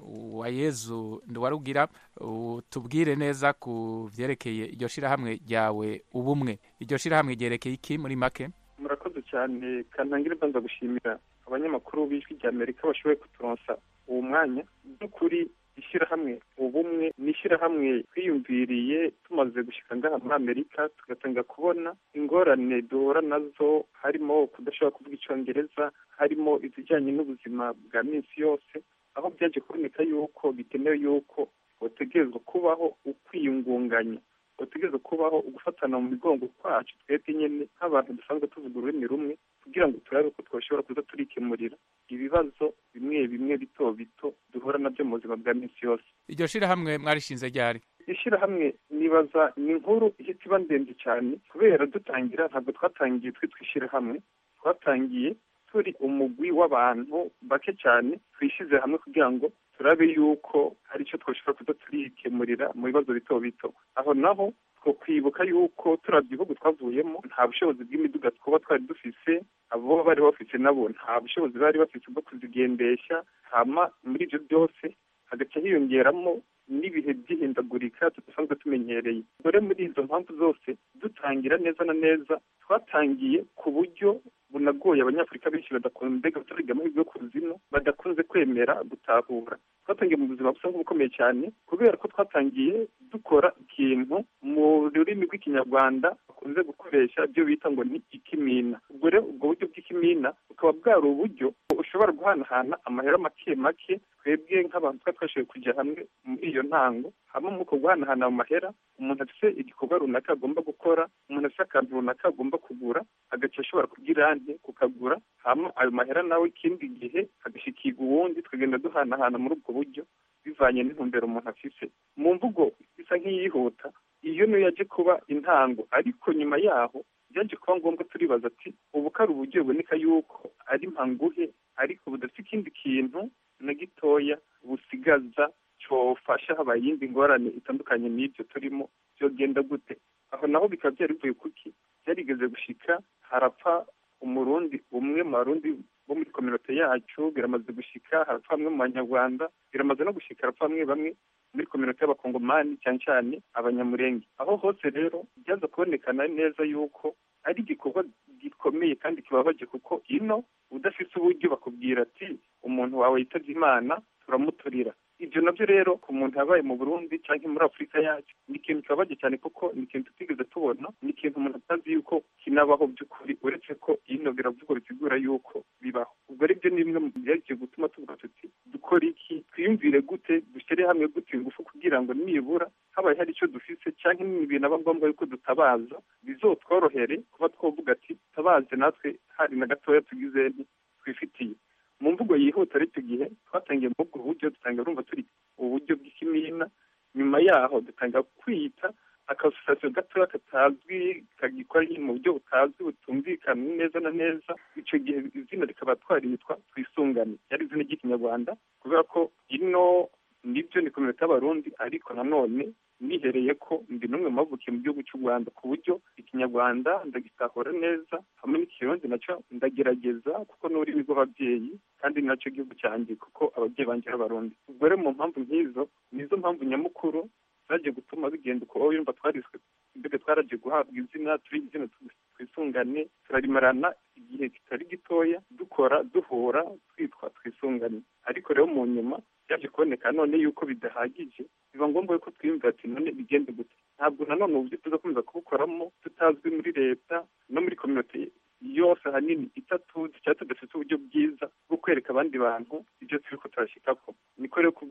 Uwayezu Nduwarugira, tubwire neza ku vyerekeye iryo shirahamwe ryawe Ubumwe. Iryo shirahamwe ryerekeye iki muri make? Murakoze cyane, kanangire banza gushimira abanyamakuru b'ijwi ry'Amerika bashoboye kuturonsa uwo mwanya. N'ukuri ishyirahamwe Ubumwe ni ishyirahamwe twiyumviriye tumaze gushika ngaha muri Amerika, tugatanga kubona ingorane duhura nazo, harimo kudashobora kuvuga icongereza, harimo izijyanye n'ubuzima bwa minsi yose, aho byaje kuboneka yuko bikenewe yuko utegerezwa kubaho ukwiyungunganya, utegerezwa kubaho ugufatana mu migongo kwacu twebwe nyene nk'abantu dusanzwe tuvuga ururimi rumwe, kugira ngo turabe ko twashobora kuza turikemurira ibibazo bimwe bimwe bito bito duhura nabyo mu buzima bwa minsi yose. Iryo shirahamwe mwarishinze ryari? Ishirahamwe nibaza ni inkuru ihita iba ndende cyane, kubera dutangira ntabwo twatangiye twitwa ishirahamwe, twatangiye turi umugwi w'abantu bake cyane twishize hamwe kugira ngo turabe yuko hari icyo twashobora kuza turikemurira mu bibazo bito bito. Aho naho two kwibuka yuko turavye ibihugu twavuyemo nta bushobozi bw'imiduga twaba twari dufise, abo bari bafise nabo nta bushobozi bari bafise bwo kuzigendesha. Hama muri ibyo byose hagaca hiyongeramo n'ibihe by'ihindagurika tudasanzwe tumenyereye. Dore muri izo mpamvu zose dutangira neza na neza, twatangiye ku buryo bunagoye abanyafurika benshi badakunze guturiga amahirwe yo kuzino, badakunze kwemera gutahura. Twatangiye mu buzima busa nk'ubukomeye cyane, kubera ko twatangiye dukora ikintu mu rurimi rw'ikinyarwanda bakunze gukoresha byo bita ngo ni ikimina. Ubwo rero ubwo buryo bw'ikimina bukaba bwari uburyo ushobora guhanahana amahera make make, twebwe nk'abantu twa twashoboye kujya hamwe muri iyo ntango. Hama mu ko guhanahana amahera, umuntu afite igikorwa runaka agomba gukora, umuntu afite akantu runaka agomba kugura, agace ashobora kugira ante kukagura, hama ayo mahera nawe ikindi gihe agashikirwa uwundi, twagenda duhanahana muri ubwo buryo bivanye n'intumbero umuntu afise. Mu mvugo isa nk'iyihuta, iyo niyo yaje kuba intango, ariko nyuma yaho byaje kuba ngombwa turibaza ati ubu kari uburyo buboneka yuko ari mpanguhe, ariko budafite ikindi kintu na gitoya busigaza cyofasha habaye iyindi ngorane itandukanye n'ibyo turimo, byogenda gute? Aho naho bikaba byari bivuye kuki byarigeze gushika harapfa umurundi umwe mu barundi bo muri kominote yacu, biramaze gushika harapfa bamwe mu banyarwanda, biramaze no gushika harapfa bamwe bamwe muri kominote y'abakongomani cyane cyane abanyamurenge. Aho hose rero byaza kubonekana neza yuko ari igikorwa gikomeye kandi kibabaje, kuko ino udafite uburyo bakubwira ati umuntu wawe yitavye Imana turamuturira. Ibyo nabyo rero ku muntu yabaye mu Burundi cyangwa muri Afurika yacu ni ikintu kibabaje cyane, kuko ni ikintu tutigeze tubona, ni ikintu umuntu atazi yuko kinabaho by'ukuri, uretse ko ino biravugwa bisigura yuko bibaho. Ubwo ari byo ni bimwe mu byagiye gutuma tuvuga tuti dukora iki, twiyumvire gute, dushyire hamwe gute ingufu kugira ngo nibura habaye hari icyo dufise cyangwa n'ibintu aba ngombwa yuko dutabaza bizotworohere kuba twovuga ati tabaze natwe hari na gatoya tugize twifitiye. Mu mvugo yihuta aricyo gihe twatangiye mu bwo buryo, dutanga urumva turi uburyo bw'ikimina. Nyuma yaho dutanga kwita akasosiyasiyo gatoya katazwi kagikora mu buryo butazwi butumvikana neza na neza. Icyo gihe izina rikaba twaritwa Twisungane, yari izina ry'ikinyarwanda, kubera ko ino nibyo ni kominote y'abarundi, ariko nanone nihereye ko ndi n'umwe mu bavukiye mu gihugu cy'u Rwanda, ku buryo ikinyarwanda ndagitahura neza, hamwe n'ikirundi nacyo ndagerageza kuko n'ururimi rw'ababyeyi kandi nacyo gihugu cyanjye kuko ababyeyi banjye ari abarundi. Ubwo rero mu mpamvu nk'izo nizo mpamvu nyamukuru zagiye gutuma bigenda uko wowe yumva twariswe, mbega twaragiye guhabwa izina, turi izina Twisungane, turarimarana igihe kitari gitoya dukora duhura twitwa Twisungane. Ariko rero mu nyuma byaje kuboneka none yuko bidahagije, biba ngombwa yuko twiyumvira ati none bigende gute. Ntabwo nanone uburyo tuzakomeza kubukoramo tutazwi muri leta no muri kominote yose ahanini itatuzi cyangwa tudafite uburyo bwiza bwo kwereka abandi bantu ibyo turi ko turashikako. Niko rero kuvuga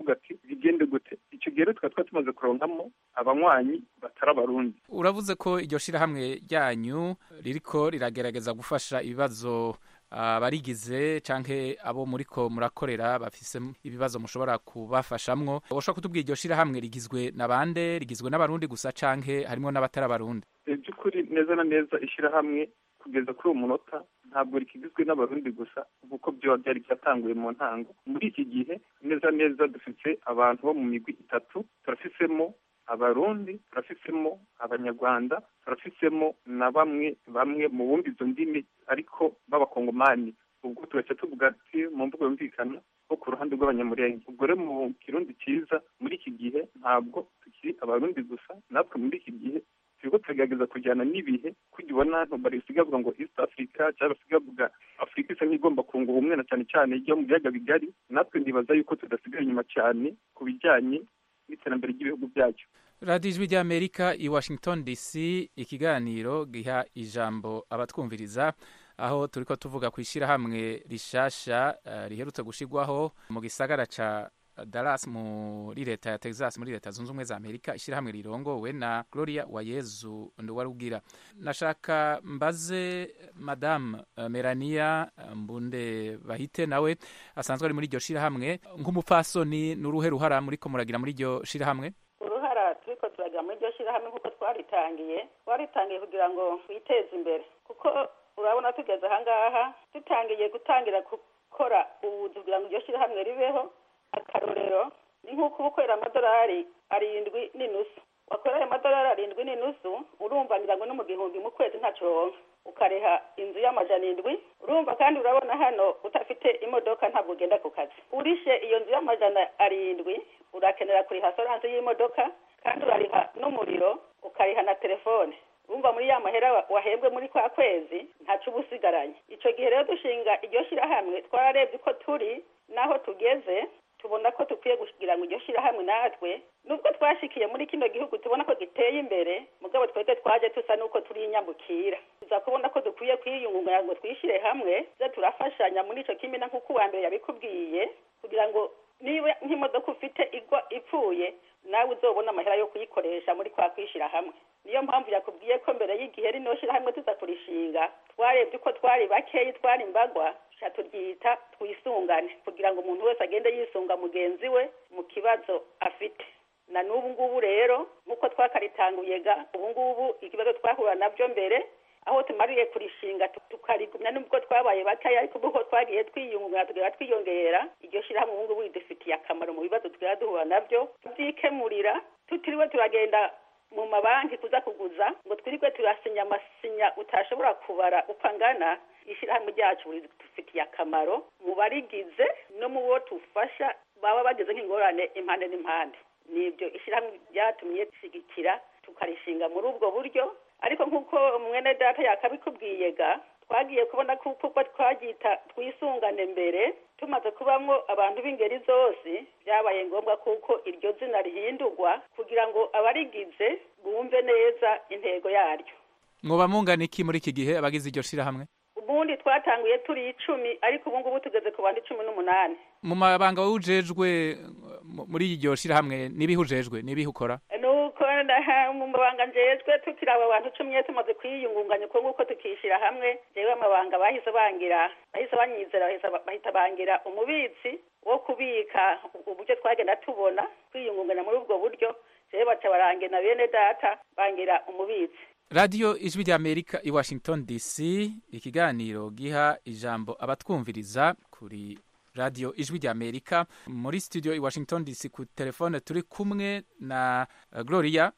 tukavuga ati bigende gute. Icyo gihe tukaba twari tumaze kurondamo abanywanyi batari abarundi. Uravuze ko iryo shirahamwe ryanyu ririko riragerageza gufasha ibibazo abarigize canke abo muriko murakorera bafise ibibazo mushobora kubafashamwo. Woshobora kutubwira iryo shirahamwe rigizwe na bande, rigizwe n'abarundi gusa canke harimo n'abatari abarundi? By'ukuri neza na neza ishirahamwe kugeza kuri uwo munota ntabwo rikigizwe n'abarundi gusa kuko byo byari byatanguye mu ntango. Muri iki gihe neza neza dufite abantu bo mu migwi itatu, turafisemo abarundi, turafisemo abanyarwanda, turafisemo na bamwe bamwe mu bumva izo ndimi ariko b'abakongomani. Ubwo turaca tuvuga ati mu mvugo yumvikana ko ku ruhande rw'abanyamurenge. Ubwo rero mu kirundi cyiza muri iki gihe ntabwo tukiri abarundi gusa, natwe muri iki gihe turiko turagerageza kujyana n'ibihe kugira ubona nto barisigavuga ngo East Africa cyangwa basigavuga Afrika isa nk'igomba kunga ubumwe na cyane cyane ijya mu biyaga bigari. Natwe ndibaza yuko tudasigaye inyuma cyane ku bijyanye n'iterambere ry'ibihugu byacu. Radio Ijwi ry'Amerika i Washington D C, ikiganiro giha ijambo abatwumviriza, aho turiko tuvuga ku ishirahamwe rishasha uh, riherutse gushigwaho mu gisagara ca Dallas muri leta ya Texas muri leta zunze ubumwe za Amerika, ishirahamwe rirongowe na Gloria Wayezu Nduwarugira. Nashaka mbaze Madame uh, Melania Mbunde Bahite, nawe asanzwe ari muri iryo shirahamwe nk'umupfasoni, n'uruhe ruhara muriko muragira muri iryo shirahamwe? Uruhara turiko turagira muri iryo shirahamwe kuko twaritangiye twaritangiye kugira ngo twiteze imbere, kuko urabona tugeze ahangaha dutangiye gutangira gukora ubuzi kugira ngo iryo shirahamwe ribeho. Akarorero ni nk'uko ubukorera amadolari arindwi n'inusu, wakorera amadolari arindwi n'inusu urumva ngira ngo no mu gihumbi mu kwezi ntaco wonka, ukareha inzu y'amajana indwi. Urumva kandi urabona hano utafite imodoka ntabwo ugenda ku kazi. Urishe iyo nzu y'amajana arindwi urakenera kuriha assurance y'imodoka, kandi urariha n'umuriro, ukariha na telefone. Urumva muri ya mahera wahembwe muri kwa kwezi ntaco ubusigaranye. Ico gihe rero dushinga iryo shirahamwe twararebye ko turi naho tugeze, tubona ko tukwiye kugira ngo iryo shirahamwe natwe nubwo twashikiye muri kino gihugu tubona ko giteye imbere, mugabo twete twaje tusa nuko turi inyambukira. Tuza kubona ko dukwiye kwiyungunganya ngo twishire hamwe, ze turafashanya muri ico kimina nk'uko uwa mbere yabikubwiye, kugira ngo niba nk'imodoka ufite igwa ipfuye nawe uzobona amahera yo kuyikoresha muri kwa kwishira hamwe. Niyo mpamvu yakubwiye ko mbere y'igihe rino shirahamwe tuza kurishinga twarebye uko twari bakeyi, twari imbagwa, turyita twisungane, kugira ngo umuntu wese agende yisunga mugenzi we mu kibazo afite. Na n'ubu ngubu rero nk'uko twakaritanguye ga ubu ngubu ikibazo twahura nabyo mbere, aho tumariye kurishinga tukarigumya nubwo twabaye bakeya, ariko ubu twagiye twiyungunganya tugira twiyongera, iryo shirahamwe ubu ngubu ridufitiye akamaro mu bibazo twari duhura nabyo, tubyikemurira tutiriwe turagenda mu mabanki kuza kuguza ngo twirikwe turasinya amasinya utashobora kubara uko angana. Ishirahamwe ryacu ridufitiye akamaro mu barigize no mu bo tufasha baba bageze nk'ingorane impande n'impande. Nibyo ishirahamwe ryatumye dushigikira tukarishinga muri ubwo buryo, ariko nk'uko mwene data yakabikubwiye ga twagiye kubona kuko twagita twisungane mbere, tumaze kubamwo abantu b'ingeri zose byabaye ngombwa kuko iryo zina rihindurwa kugira ngo abarigize bumve neza intego yaryo. Mwoba mungana iki muri iki gihe abagize iryo shirahamwe? Ubundi twatanguye turi icumi, ariko ubu ngubu tugeze ku bandi cumi n'umunani. Mu mabanga wujejwe muri iryo shirahamwe nibihujejwe nibihukora? Nuko mu mabanga njejwe tukiri aba bantu cumi tumaze kwiyungunganya uko nguko tukishira hamwe, jewe amabanga bahise bangira bahise banyizera bahita bangira umubitsi wo kubika uburyo twagenda tubona kwiyungunganya muri ubwo buryo, jewe baca barange na bene data bangira umubitsi. Radio Ijwi ry'Amerika i Washington D C, ikiganiro giha ijambo abatwumviriza kuri Radio Ijwi ry'Amerika. Muri studio i Washington D C ku telefone turi kumwe na Gloria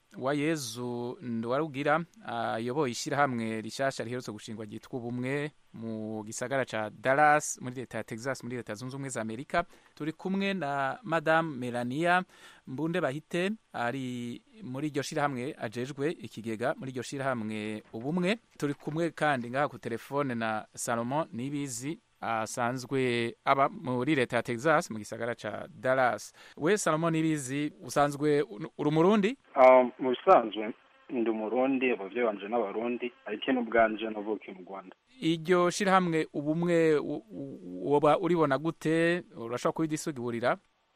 Wayezu Nduwarugira, ayoboye ishirahamwe rishasha riherutse gushingwa ryitwa Ubumwe mu gisagara ca Dallas muri leta ya Texas muri leta zunze ubumwe za Amerika. Turi kumwe na Madame Melania Mbunde Bahite, ari muri iryo shirahamwe ajejwe ikigega muri iryo shirahamwe Ubumwe. Turi kumwe kandi ngaha ku telefone na Salomon Nibizi, asanzwe aba muri leta ya Texas mu gisagara ca Dallas. We Salomon Nibizi, usanzwe uri Umurundi? Um, mu bisanzwe ndi Umurundi, abavyeyi banje n'Abarundi, ariko n'ubwanje navukiye mu Rwanda. Iryo shirahamwe Ubumwe woba uribona gute? Urashobora kubidisugiburira?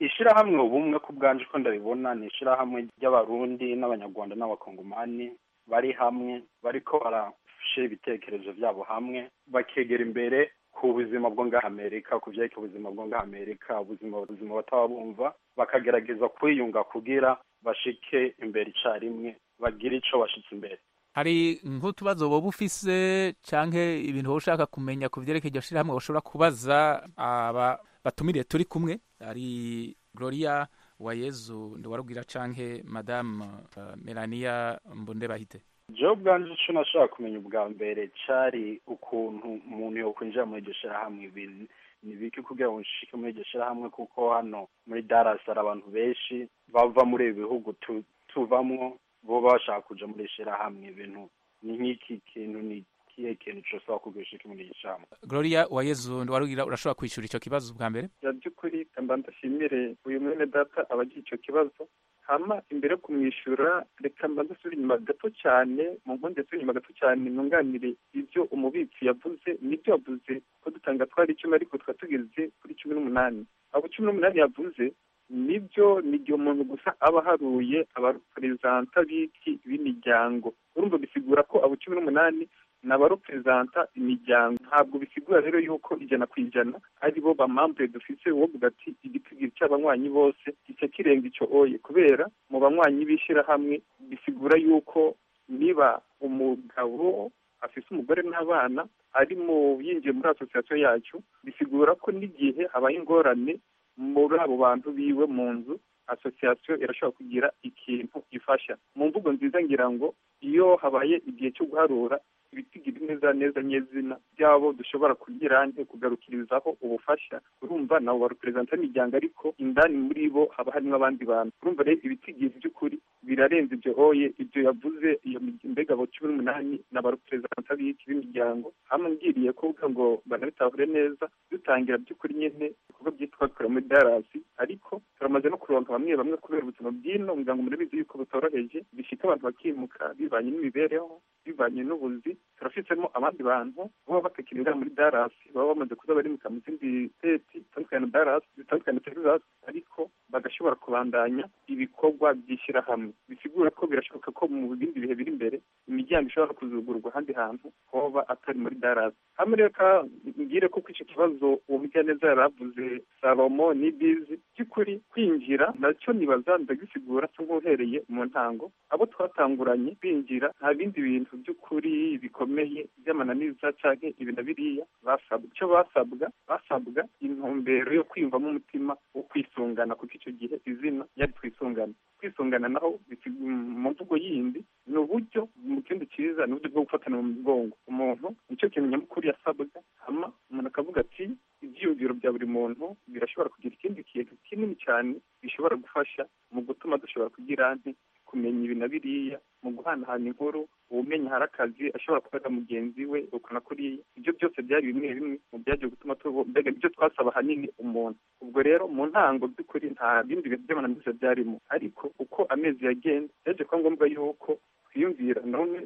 ishirahamwe ubumwe ku bwanje ko ndabibona ni ishirahamwe ry'abarundi n'abanyarwanda n'abakongomani bari hamwe bariko barashira ibitekerezo vyabo hamwe bakegera imbere ku buzima bwo ngaha Amerika, ku vyerekeye ubuzima bwo ngaha Amerika, ubuzima ubuzima bataba bumva, bakagerageza kwiyunga kugira bashike imbere icarimwe bagire ico bashitse imbere. hari nk'utubazo woba ufise canke ibintu wowe ushaka kumenya ku vyerekeye iryo shirahamwe ushobora kubaza aba batumiriye turi kumwe, hari Gloria Uwayezu Nduwarugira canke Madame uh, Melania Mbondebahite. Jewe bwanje ico nashaka kumenya ubwa mbere cari ukuntu umuntu yokwinjira muri iryo shirahamwe, ibintu ni biki kugira ngo nshike muri iryo shirahamwe, kuko hano muri Dallas hari abantu benshi bava muri ibi bihugu tuvamwo bo bashaka kuja muri shirahamwe. Ibintu ni nk'iki kintu ni kihe kintu cosaba kugushika muri iryo shirahamwe? Gloria Uwayezu Nduwarugira, urashobora kwishura ico kibazo bwa mbere? Ya byukuri kamba ndashimire uyu mwene data abagira ico kibazo, hama imbere kumwishura reka mbanza suri inyuma gato cyane mu nkonde suri inyuma gato cyane nunganire ivyo umubitsi yavuze. Nibyo yavuze ko dutanga twari icumi ariko twatugeze kuri cumi n'umunani. Abo cumi n'umunani yavuze nibyo n'igihe umuntu gusa aba haruye abarepresenta b'iki b'imiryango. Urumva bisigura ko abo cumi n'umunani n'abarepresenta imiryango, ntabwo bisigura rero yuko ijana ku ijana ari bo bamambre dufise wo bugati igitigiri cy'abanywanyi bose gice kirenga ico oye, kubera mu banywanyi bishira hamwe bisigura yuko niba umugabo afise umugore n'abana ari mu yinjiye muri association yacu, bisigura ko n'igihe habaye ingorane muri abo bantu biwe mu nzu, association irashobora kugira ikintu gifasha. Mu mvugo nziza ngira ngo iyo habaye igihe cyo guharura ibitigiri neza neza nyezina byabo dushobora kugira nte kugarukirizaho ubufasha, urumva nabo barepresenta imiryango ariko indani muri bo haba harimo abandi bantu. Urumva rero ibitigiri by'ukuri birarenze ibyo oye ibyo yavuze. Iyo mbega abo cumi n'umunani n'abarepresenta b'iki b'imiryango hamwe ngiriye kuvuga ngo banabitahure neza, dutangira by'ukuri nyene ibikorwa byitwa kora muri Dallas, ariko turamaze no kuronka bamwe bamwe kubera ubuzima bw'ino muryango murabizi yuko butoroheje, bishika abantu bakimuka bivanye n'imibereho bivanye n'ubuzi. Turafisemo abandi bantu baba batekereza muri Dallas baba bamaze kuza bari mu zindi state zitandukanye na Dallas zitandukanye na Texas, ariko bagashobora kubandanya ibikorwa byishyira hamwe. Bisigura ko birashoboka ko mu bindi bihe biri imbere imiryango ishobora kuzugurwa ahandi hantu hoba atari muri Dallas. Hamwe rero ka ngire ko kw'ico kibazo uwo mujyaneza yaravuze Salomo ni bizi by'ukuri kwinjira nacyo nibaza ndagisigura cyo nk'uhereye mu ntango abo twatanguranye binjira nta bindi bintu by'ukuri bikomeye by'amananiza canke ibintu biriya basabwa. Icyo basabwa basabwa intumbero yo kwiyumvamo umutima wo kwisungana, kuko icyo gihe izina yari twisungana. Kwisungana naho mu mvugo yindi ni uburyo mu kindi cyiza, ni uburyo bwo gufatana mu mugongo umuntu. Nicyo kintu nyamukuru yasabwa, hama umuntu akavuga ati ibyiyumviro bya buri muntu birashobora kugira ikindi kintu kinini cyane bishobora gufasha mu gutuma dushobora kugira nti kumenya ibi na biriya, mu guhanahana inkuru, ubumenyi hari akazi ashobora kubaza mugenzi we ukana kuriya. Ibyo byose byari bimwe bimwe mu byagiye gutuma mbega ibyo twasaba hanini umuntu. Ubwo rero mu ntango by'ukuri nta bindi bintu by'amananiza byarimo, ariko uko amezi yagenda yaje kuba ngombwa yuko twiyumvira none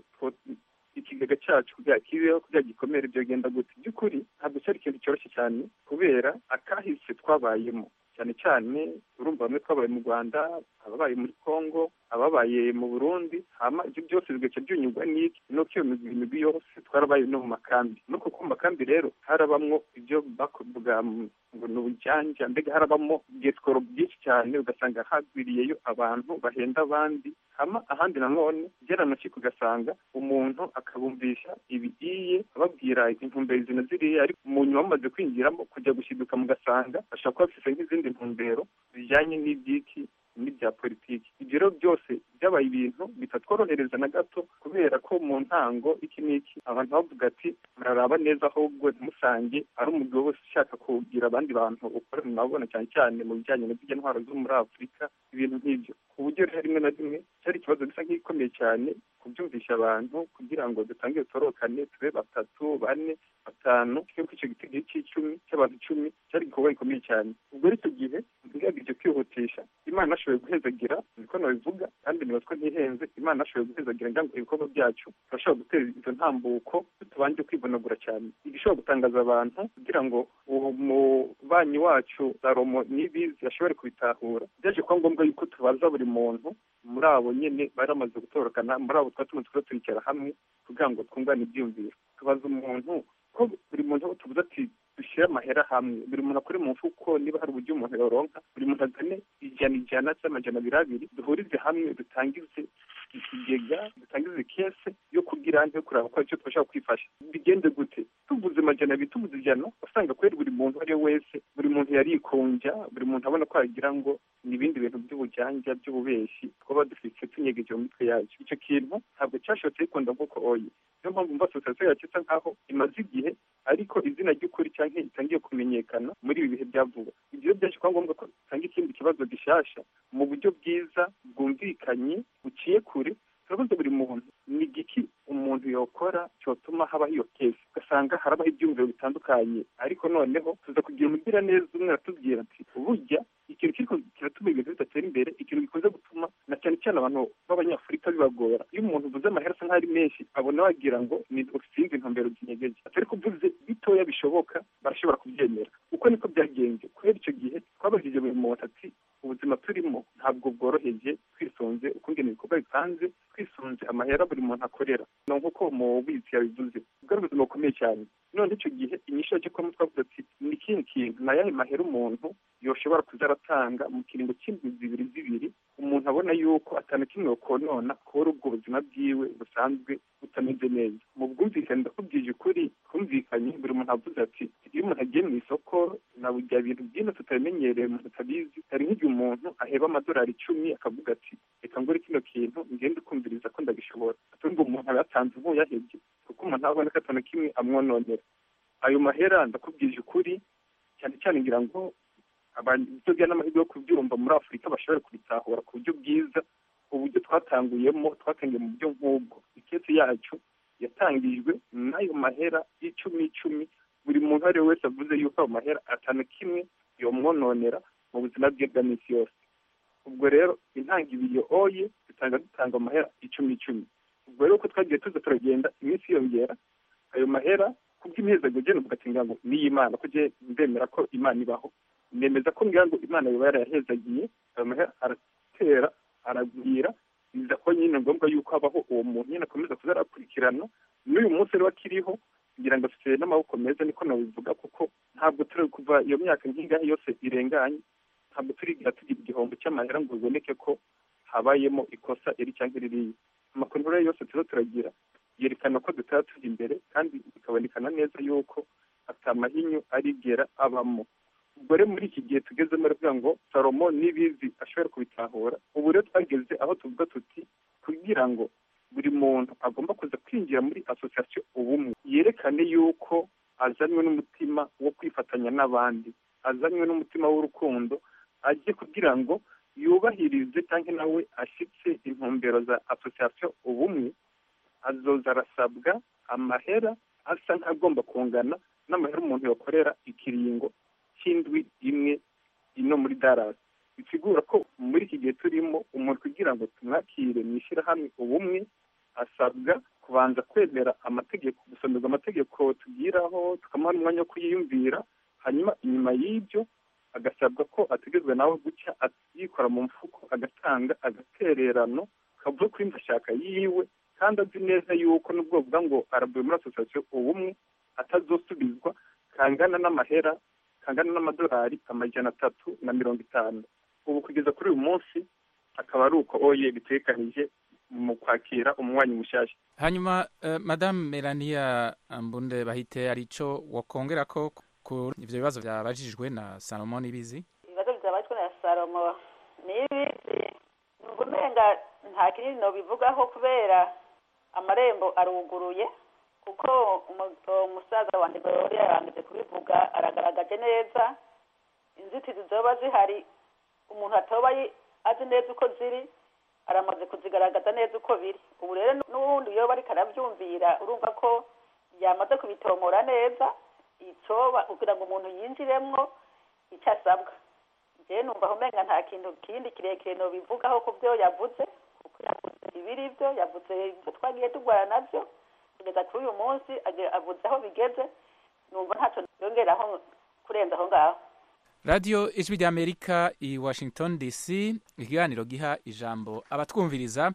ikigega cyacu kugira kibeho kugira gikomere byogenda gute. By'ukuri ntabwo cyari ikintu cyoroshye cyane kubera akahise twabayemo, cyane cyane urumva bamwe twabaye mu Rwanda, ababaye muri Congo, ababaye mu Burundi, hama ibyo byose bigaca byunyurwa n'iki nuko iyo migwi yose twarabaye no mu makambi. Nuko ku makambi rero harabamwo ibyo bakuvuga ngo ni ubujanja, mbega harabamo getkoro byinshi cyane, ugasanga hagwiriyeyo abantu bahenda abandi, hama ahandi nanone byaranacika ugasanga umuntu akabumvisha ibigiye ababwira intumbero zina ziriya, ariko mu nyuma bamaze kwinjiramo kujya gushiduka mugasanga ashaka kuba afise nk'izindi ntumbero bijyanye n'ibyiki n'ibya politiki. Ibyo rero byose byabaye ibintu bitatworohereza na gato, kubera ko mu ntango iki n'iki abantu bavuga ati muraraba neza ahubwo ntimusange ari umugabo wese ushaka kugira abandi bantu ukorana nabona, cyane cyane mu bijyanye n'izijya ntwaro zo muri Afurika, ibintu nk'ibyo. Ku buryo rero rimwe na rimwe cyari ikibazo gisa nk'igikomeye cyane kubyumvisha abantu kugira ngo dutangire torokane tube batatu bane batanu, kuko icyo gitego cy'icumi cy'abantu icumi cyari igikorwa gikomeye cyane. Ubwo rero icyo gihe ngerageje kwihutisha, Imana ashoboye guhezagira niko nabivuga, kandi nibaza ko ntihenze imana ashoboye guhezagira ngira ngo ibikorwa byacu turashobora gutera izo ntambuko tutabanje kwivunagura cyane igishobora gutangaza abantu kugira ngo uwo mubanyi wacu Salomo n'ibizi ashobore kubitahura byaje kuba ngombwa yuko tubaza buri muntu muri abo nyene bari bamaze gutorokana muri abo twatuma tukaba turicara hamwe kugira ngo twungane ibyiyumviro tubaza umuntu ko buri muntu tuvuze ati dushyire amahera hamwe buri muntu akore mu mfuko niba hari uburyo umuntu yoronka buri muntu azane ijana ijana cyangwa amajana abiri abiri duhurize hamwe dutangize ikigega dutangize kese yo kugira nte kuraba ko icyo twashaka kwifasha bigende gute tuvuze amajana abiri tuvuze ijana usanga kweri buri muntu ari wese buri muntu yarikonja buri muntu abona ko yagira ngo n'ibindi bintu by'ubujyanja by'ububeshi twaba dufite tunyegeje mu mitwe yacu icyo kintu ntabwo cyashotse ikunda nk'uko oye niyo mpamvu mva sosiyete yacu isa nkaho imaze igihe ariko izina ry'ukuri cyangwa itangiye kumenyekana muri ibi bihe bya vuba ibyo byaje kuba ngombwa ko itanga ikindi kibazo gishasha mu buryo bwiza bwumvikanye buciye kure turabaza buri muntu ni igiki umuntu yokora cyotuma habaho iyo kesi ugasanga harabaho ibyumviro bitandukanye ariko noneho tuza kugira umugira neza umwe aratubwira ati burya ikintu kiriko kiratuma ibintu bidatera imbere ikintu gikunze gutuma na cyane cyane abantu b'abanyafurika bibagora iyo umuntu uvuze amahera asa nk'aho ari menshi abona wagira ngo ni usinzi intumbero zinyegeje atari kuvuze bitoya bishoboka barashobora kubyemera uko niko byagenze kubera icyo gihe twabajije buri muntu ati ubuzima turimo ntabwo bworoheje twisunze ukungene ibikorwa bipanze twisunze amahera buri muntu akorera no nk'uko mu bizi yabivuze bwari ubuzima bukomeye cyane none icyo gihe inyisho cyo kuba twavuze ati ni ikindi kintu na yahe mahera umuntu yoshobora kuza aratanga mu kiringo cy'indwi zibiri zibiri umuntu abona yuko atana kimwe yokonona kubera ubwo buzima bwiwe busanzwe butameze neza mu bwumvikane ndakubwije ukuri twumvikanye buri muntu avuze ati iyo umuntu agiye mu isoko na burya bintu byino tutabimenyereye umuntu atabizi hari nk'igihe umuntu aheba amadolari icumi akavuga ati reka ngure kino kintu ngende kumviriza ko ndabishobora atumva umuntu aba yatanze nk'uyahebye kuko umuntu abona ko atana kimwe amwononera ayo mahera ndakubwije ukuri cyane cyane ngira ngo abantu n'amahirwe yo kubyumva muri Afurika bashobora kubitahura ku buryo bwiza uburyo twatanguyemo twatangiye mu buryo nk'ubwo ikesi yacu yatangijwe n'ayo mahera y'icumi icumi buri muntu uwo ari we wese avuze yuko ayo mahera atanu kimwe yomwononera mu buzima bwe bwa minsi yose ubwo rero intangiriro oye dutanga dutanga amahera icumi icumi ubwo rero uko twagiye tuza turagenda iminsi yongera ayo mahera kubw'imihezagiro ugenda ugatinga ngo n'iy'Imana ko je ndemera ko Imana ibaho nemeza ko ngira ngo Imana yoba yarayahezagiye ayo mahera aratera aragwira biza ko nyine ngombwa yuko habaho uwo muntu nyine akomeza kuzarakurikirana n'uyu munsi rero akiriho kugira ngo afite n'amaboko meza niko nabivuga kuko ntabwo turi kuva iyo myaka nk'ingahe yose irenganye ntabwo turigira tugira igihombo cy'amahera ngo biboneke ko habayemo ikosa iri cyangwa ririya amakuru rero yose tuba turagira yerekana ko dutaba tujya imbere kandi bikabonekana neza yuko atamahinyu arigera abamo ubwo rero muri iki gihe tugezemo aravuga ngo Salomo n'ibizi ashobora kubitahura ubu rero twageze aho tuvuga tuti kugira ngo buri muntu agomba kuza kwinjira muri association ubumwe yerekane yuko azanywe n'umutima wo kwifatanya n'abandi azanywe n'umutima w'urukundo ajye kugira ngo yubahirize cyangwa nawe ashitse intumbero za association ubumwe azoza arasabwa amahera asa nk'agomba kungana n'amahera umuntu yakorera ikiringo cy'indwi imwe ino muri Dallas bisigura ko muri iki gihe turimo umuntu kugira ngo tumwakire mu ishyirahamwe ubumwe asabwa kubanza kwemera amategeko gusomerwa amategeko tugiraho tukamuha n'umwanya wo kuyiyumvira hanyuma inyuma y'ibyo agasabwa ko ategezwa nawe gucya yikora mu mfuko agatanga agatererano kavuye kuri ndashaka yiwe kandi azi neza yuko n'ubwo buvuga ngo arabuye muri association ubumwe atazosubizwa kangana n'amahera kangana n'amadolari amajana atatu na mirongo itanu ubu kugeza kuri uyu munsi akaba ari uko oye bitekanije mu kwakira umunywanyi mushyashya hanyuma uh, madame Melania Mbunde bahite arico wakongera ko ku ivyo bibazo byabajijwe na Salomo n'ibizi ibibazo byabajijwe na Salomo n'ibizi ngumenga nta kinini no bivugaho kubera amarembo aruguruye kuko umusaza wanjye yari yarangije kubivuga aragaragaje neza inzitizi zoba zihari umuntu atoba azi neza uko ziri aramaze kuzigaragaza neza uko biri ubu rero n'ubundi iyo bariko arabyumvira urumva ko yamaze kubitomora neza icoba kugira ngo umuntu yinjiremwo icyo asabwa je numva umenga nta kintu kindi kirekire no bivugaho ku byo yavuze kuko ibiri byo yavuze ibyo twagiye turwara nabyo kugeza kuri uyu munsi avuze aho bigeze numva ntacyo yongeraho kurenza aho ngaho. radiyo ijwi ry'amerika i washington dc ikiganiro giha ijambo abatwumviriza,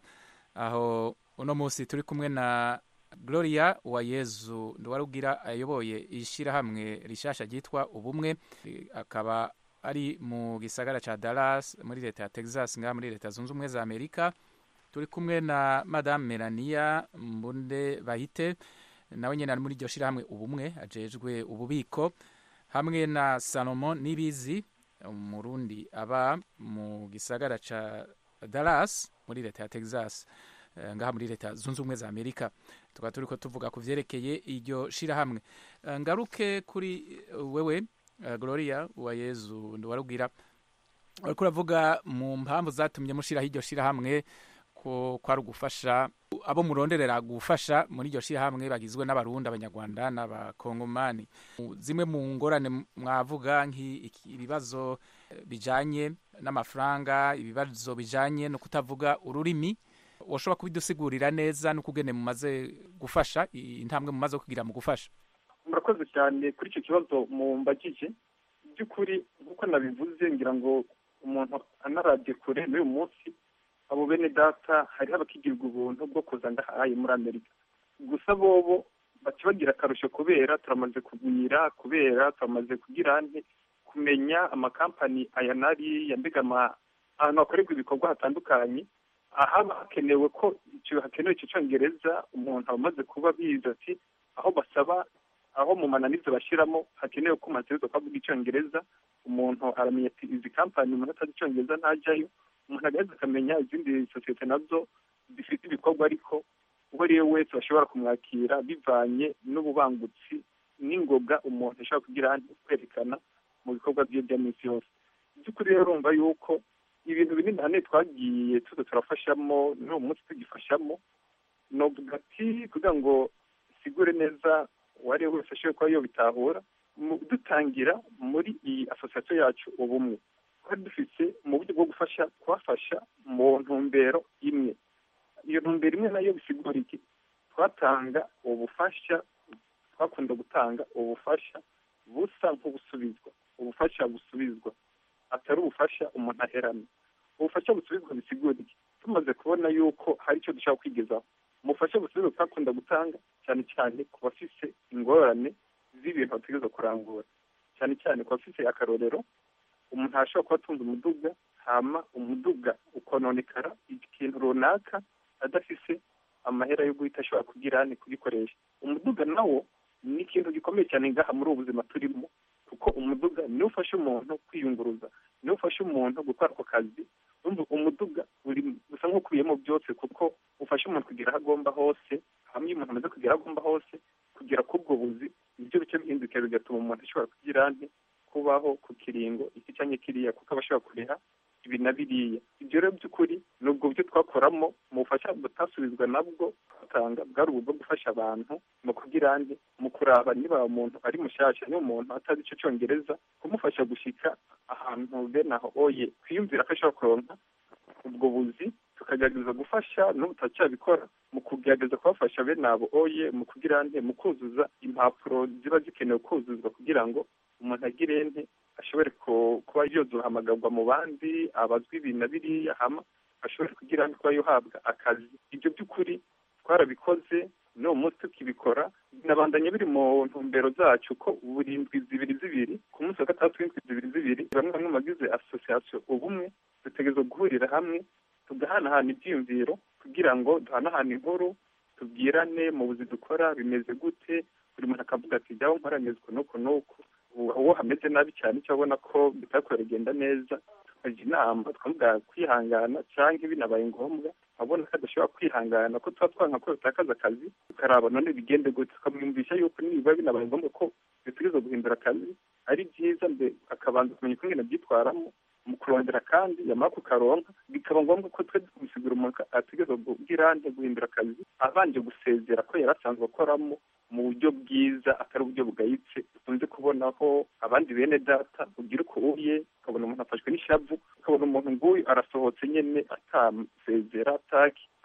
aho uno munsi turi kumwe na Gloria Uwayezu Nduwarugira ayoboye ishyirahamwe rishasha ryitwa ubumwe, akaba ari mu gisagara ca Dallas muri leta ya Texas ngaha muri leta zunze ubumwe za Amerika. Turi kumwe na Madame Melania Mbunde Bahite, nawe nyene ari muri iryo shyirahamwe ubumwe ajejwe ububiko, hamwe na Salomon Nibizi umurundi aba mu gisagara ca Dallas muri leta ya Texas ngaha muri leta zunze ubumwe za Amerika. Tukaba turiko tuvuga ku vyerekeye iryo shirahamwe. Ngaruke kuri wewe Gloria Uwayezu Nduwarugira, uriko uravuga mu mpamvu zatumye mushiraho iryo shirahamwe ko kwari ugufasha abo muronderera gufasha muri iryo shirahamwe bagizwe n'abarundi, abanyarwanda n'abakongomani. Zimwe mu ngorane mwavuga nk'ibibazo bijanye n'amafaranga, ibibazo bijanye no kutavuga ururimi, washobora kubidusigurira neza n'ukugene mumaze gufasha, intambwe mumaze kugira mu gufasha? Murakoze cyane kuri icyo kibazo mumbagije. By'ukuri nk'uko nabivuze, ngira ngo umuntu anaravye kure n'uyu munsi abo bene data hariho abakigirwa ubuntu bwo kuza ngahaye muri Amerika. Gusa bobo baca bagira akarusho kubera turamaze kugwira, kubera turamaze kugira nte kumenya amakampani aya nari yambegama ahantu hakorerwa ibikorwa hatandukanye, ahaba hakenewe ko icyo hakenewe icyo cyongereza umuntu amaze kuba biza ati aho basaba aho mu mananizo bashiramo hakenewe ko umaze kuvuga icyongereza, umuntu aramenya ati izi kampani umuntu atazi icyongereza ntajyayo. Umuntu agaheza akamenya izindi sosiyete nazo zifite ibikorwa, ariko uwo ari we wese bashobora kumwakira bivanye n'ububangutsi n'ingoga umuntu ashobora kugira kwerekana mu bikorwa bye bya minsi yose. By'ukuri rero urumva yuko ibintu binini hane twagiye tuza turafashamo n'uwo munsi tugifashamo, novuga ati kugira ngo sigure neza uwari we wese ashobora kuba yobitahura. Dutangira muri iyi asosiyasiyo yacu ubumwe, twari dufite mu buryo bwo gufasha kubafasha mu ntumbero imwe. Iyo ntumbero imwe nayo bisigura iki? Twatanga ubufasha, twakunda gutanga ubufasha busa nk'ubusubizwa, ubufasha busubizwa, atari ubufasha umuntu aherana. Ubufasha busubizwa bisigura iki? Tumaze kubona yuko hari icyo dushaka kwigezaho, umufasha busubizwa twakunda gutanga cyane cyane ku bafise ingorane z'ibintu bategereza kurangura, cyane cyane ku bafise akarorero. Umuntu ashobora kuba atunze umuduga, hama umuduga ukononekara ikintu runaka adafise amahera yo guhita ashobora kugira ni kugikoresha. Umuduga nawo ni ikintu gikomeye cyane ngaha muri ubu buzima turimo, kuko umuduga niwo ufasha umuntu kwiyunguruza, niwo ufasha umuntu gukora ako kazi. Urumva umuduga uri gusa nk'ukubiyemo byose, kuko ufasha umuntu kugira aho agomba hose, hamwe umuntu amaze kugira aho agomba hose, kugera kubwo buzi, ibyo bice bihinduka bigatuma umuntu ashobora kugira nti kubaho ku kiringo iki cyanye kiriya, kuko abashobora kuriha ibi na biriya. Ibyo rero by'ukuri nubwo byo twakoramo mu bufasha butasubizwa nabwo twatanga, bwari ubwo gufasha abantu mu kugira nti mu kuraba niba umuntu ari mushasha, niba umuntu atazi icyo cyongereza, kumufasha gushika ahantu bene aho oye kwiyumvira ko ashobora kuronka ubwo buzi, tukagerageza gufasha n'ubutacyabikora mu kugerageza kubafasha bene abo oye mu kugira nti mu kuzuza impapuro ziba zikenewe kuzuzwa kugira ngo umuntu agire nte ashobore kuba yozohamagarwa mu bandi, abazwi ibi na biriya, hama ashobore kugira nti kuba yohabwa akazi. Ibyo by'ukuri twarabikoze n'uwo munsi tukibikora, binabandanya biri mu ntumbero zacu ko buri ndwi zibiri zibiri ku munsi wa gatandatu w'indwi zibiri zibiri bamwe bamwe bagize asosiyasiyo ubumwe dutegerezwa guhurira hamwe tugahanahana ibyiyumviro kugira ngo duhanahane inkuru, tubwirane mu buzi dukora bimeze gute, buri muntu akavuga ati jyaho nkoranezwa nuko nuko, uwo hameze nabi cyane icyo abona ko bitakora bigenda neza tukajya inama twavuga kwihangana, cyangwa binabaye ngombwa abona ko adashobora kwihangana ko tuba twanka ko bitakaza akazi, tukaraba none bigende gute, tukamwumvisha yuko niba binabaye ngombwa ko bitegereza guhindura akazi ari byiza, mbe akabanza kumenya uko ngene byitwaramo mu kurondera, kandi yamara kukaronka bikaba ngombwa ko twe tumusigura umuntu ategereza kugira nte guhindura akazi abanje gusezera ko yari asanzwe akoramo mu buryo bwiza, atari uburyo bugayitse dukunze kubonaho abandi bene data ugira uko uye, ukabona umuntu afashwe n'ishavu, ukabona umuntu nguyu arasohotse nyene atasezera ataki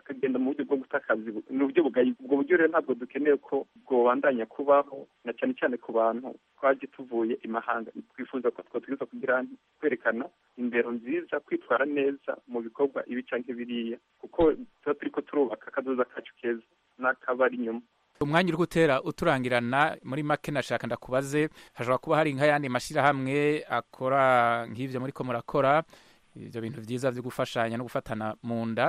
akagenda mu buryo bwo guta akazi ni uburyo bugaye. Ubwo buryo rero ntabwo dukeneye ko bwobandanya kubaho, na cyane cyane ku bantu twaje tuvuye imahanga. Twifuza ko twatwiza kugira kwerekana indero nziza, kwitwara neza mu bikorwa ibi canke biriya, kuko tuba turiko turubaka akazoza kacu keza n'akabari inyuma. Umwanya uri gutera uturangirana, muri make nashaka ndakubaze, hashobora kuba hari nk'ayandi mashyirahamwe akora nk'ivyo muriko murakora, ivyo bintu vyiza vyo gufashanya no gufatana mu nda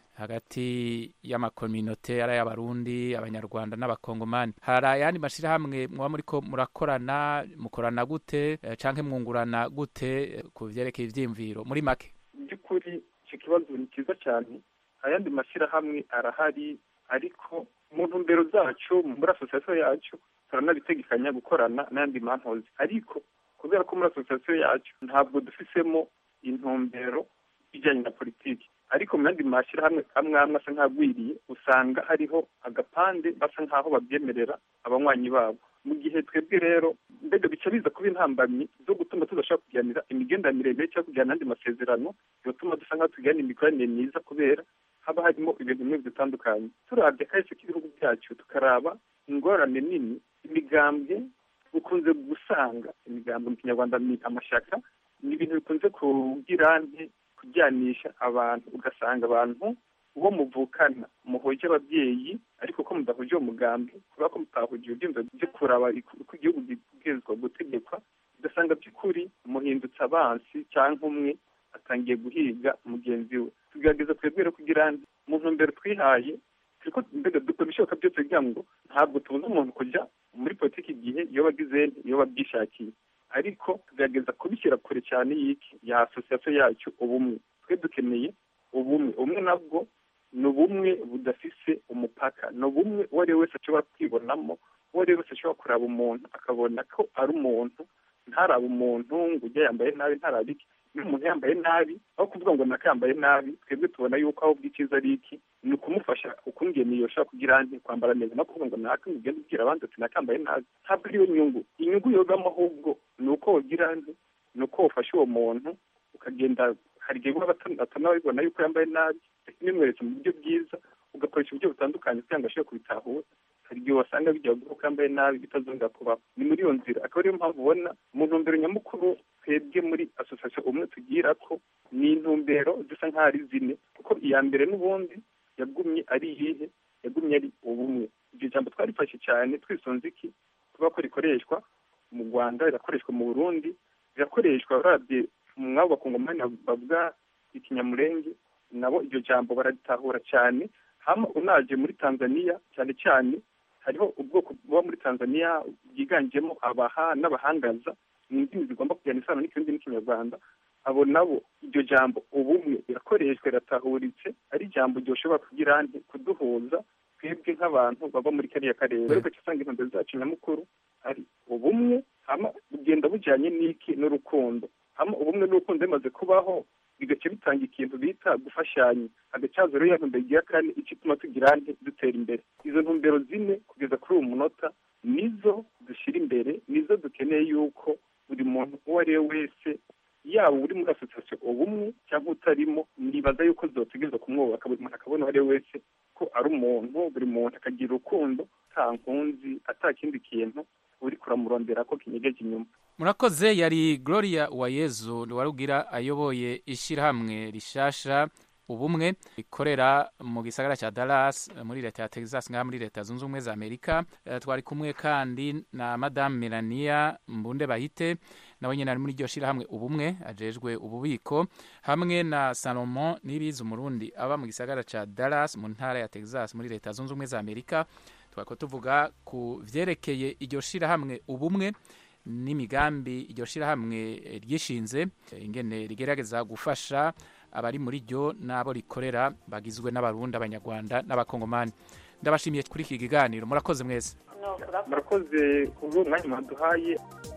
hagati y'amakominote ari ay'abarundi, abanyarwanda n'abakongomani. Hari ayandi mashyirahamwe muba muriko murakorana, mukorana gute canke mwungurana gute ku vyerekeye ivyiyumviro muri make? By'ukuri icyo kibazo ni cyiza cyane. Ayandi mashyirahamwe arahari, ariko mu ntumbero zacu muri asosiyasiyo yacu turanabitegekanya gukorana n'andi manhozi, ariko kubera ko muri asosiyasiyo yacu ntabwo dufisemo intumbero ijyanye na politiki. Ariko mu yandi mashyirahamwe amwe amwe asa nk'agwiriye, usanga hariho agapande basa nk'aho babyemerera abanywanyi babo. Mu gihe twebwe rero mbega bica biza kuba intambamyi zo gutuma tudashobora kuganira imigenderanire mibi cyangwa kuganira andi masezerano yotuma dusa nk'aho tuganira imikoranire myiza, kubera haba harimo ibintu bimwe bitandukanye. Turabye kahise k'ibihugu byacu tukaraba ingorane nini, imigambwe ukunze gusanga imigambwe mu kinyarwanda ni amashyaka, ni ibintu bikunze kugira nti kujyanisha abantu, ugasanga abantu uwo muvukana muhoje ababyeyi, ariko ko mudahuje uwo mugambi kubera ko mutahuje ibyumva byo kuraba uko igihugu gibwirizwa gutegekwa, ugasanga by'ukuri muhindutse abansi cyangwa umwe atangiye guhiga mugenzi we. Tugerageza twebwe rero kugira mu ntumbero twihaye, turiko mbega dukora ibishoboka byose kugira ngo ntabwo tubuza umuntu kujya muri politiki igihe iyo bagize iyo babyishakiye, ariko tugerageza kubishyira kure cyane y'iki ya asosiyasiyo yacu ubumwe. Twe dukeneye ubumwe. Ubumwe nabwo ni ubumwe budafise umupaka, ni ubumwe uwo ari we wese ashobora kwibonamo, uwo ari we wese ashobora kuraba umuntu akabona ko ari umuntu, ntaraba umuntu ngo ujya yambaye nabi, ntaraba iki. Iyo umuntu yambaye nabi, aho kuvuga ngo nakayambaye nabi, twebwe tubona yuko aho bw'icyiza ari iki, ni ukumufasha ukungene yoshobora kugira nti kwambara neza, no kuvuga ngo naka ugende ubwira abandi ati nakambaye nabi. Ntabwo ariyo nyungu. Inyungu yogamo ahubwo ni uko wogira nti, ni uko wafasha uwo muntu ukagenda, hari igihe uba batanabibona yuko yambaye nabi, nimweretse mu buryo bwiza, ugakoresha uburyo butandukanye kugira ngo ashobore kubitahura. Hari igihe wasanga bijya ko yambaye nabi bitazongera kubaho. Ni muri iyo nzira, akaba ariyo mpamvu ubona mu ntumbero nyamukuru twebwe muri asosiyasiyo umwe tugira ko ni intumbero zisa nk'aho ari zine, kuko iya mbere n'ubundi yagumye ari iyihe, yagumye ari ubumwe. Iryo jambo twarifashe cyane twisunze iki, kuba ko rikoreshwa mu Rwanda, rirakoreshwa mu Burundi, rirakoreshwa urabye mwabo bakongomani bavuga ikinyamurenge, nabo iryo jambo bararitahura cyane. Hama unaje muri Tanzania cyane cyane hariho ubwoko buba muri Tanzania byiganjemo abaha n'abahangaza, ni indimi zigomba kujyana isano n'ikindi n'ikinyarwanda. Abo nabo iryo jambo ubumwe rirakoreshwa, riratahuritse, ari ijambo ryoshobora kugira nti kuduhuza twebwe nk'abantu baba muri kariya karere. Ariko cyasanga intumbero zacu nyamukuru ari ubumwe, hama bugenda bujyanye n'iki n'urukundo. Hama ubumwe n'urukundo bimaze kubaho, bigace bitanga ikintu bita gufashanya. Agacazo rero yantumbero igira kane ikituma tugira nti dutera imbere. Izo ntumbero zine kugeza kuri uyu munota nizo dushyira imbere, nizo dukeneye yuko buri muntu uwo ari we wese, yaba uri muri asosiyasiyo ubumwe cyangwa utarimo, nibaza yuko zotegereza kumwubaka. Buri muntu akabona uwo ari we wese ko ari umuntu, buri muntu akagira urukundo, nta nkunzi, ata kindi kintu uri kuramurondera ko kinyegeje inyuma. Murakoze. Yari Gloria Uwayezu Warugira, ayoboye ishyirahamwe rishasha ubumwe rikorera mu gisagara cya Dallas muri leta ya Texas ngaha muri leta zunze ubumwe za Amerika. Uh, twari kumwe kandi na Madame Melania Mbunde Bahite, nawe nyine ari muri iryo shyirahamwe ubumwe ajejwe ububiko, hamwe na Salomon Nibizi Umurundi aba mu gisagara cya Dallas mu ntara ya Texas muri leta zunze ubumwe za Amerika. Twako tuvuga ku vyerekeye iryo shyirahamwe ubumwe n'imigambi iryo shyirahamwe ryishinze, ingene rigerageza gufasha abari muri ryo n'abo rikorera bagizwe n'abarundi, abanyarwanda n'abakongomani. Ndabashimiye kuri iki kiganiro. Murakoze mwese. Murakoze ku mwanya mwaduhaye.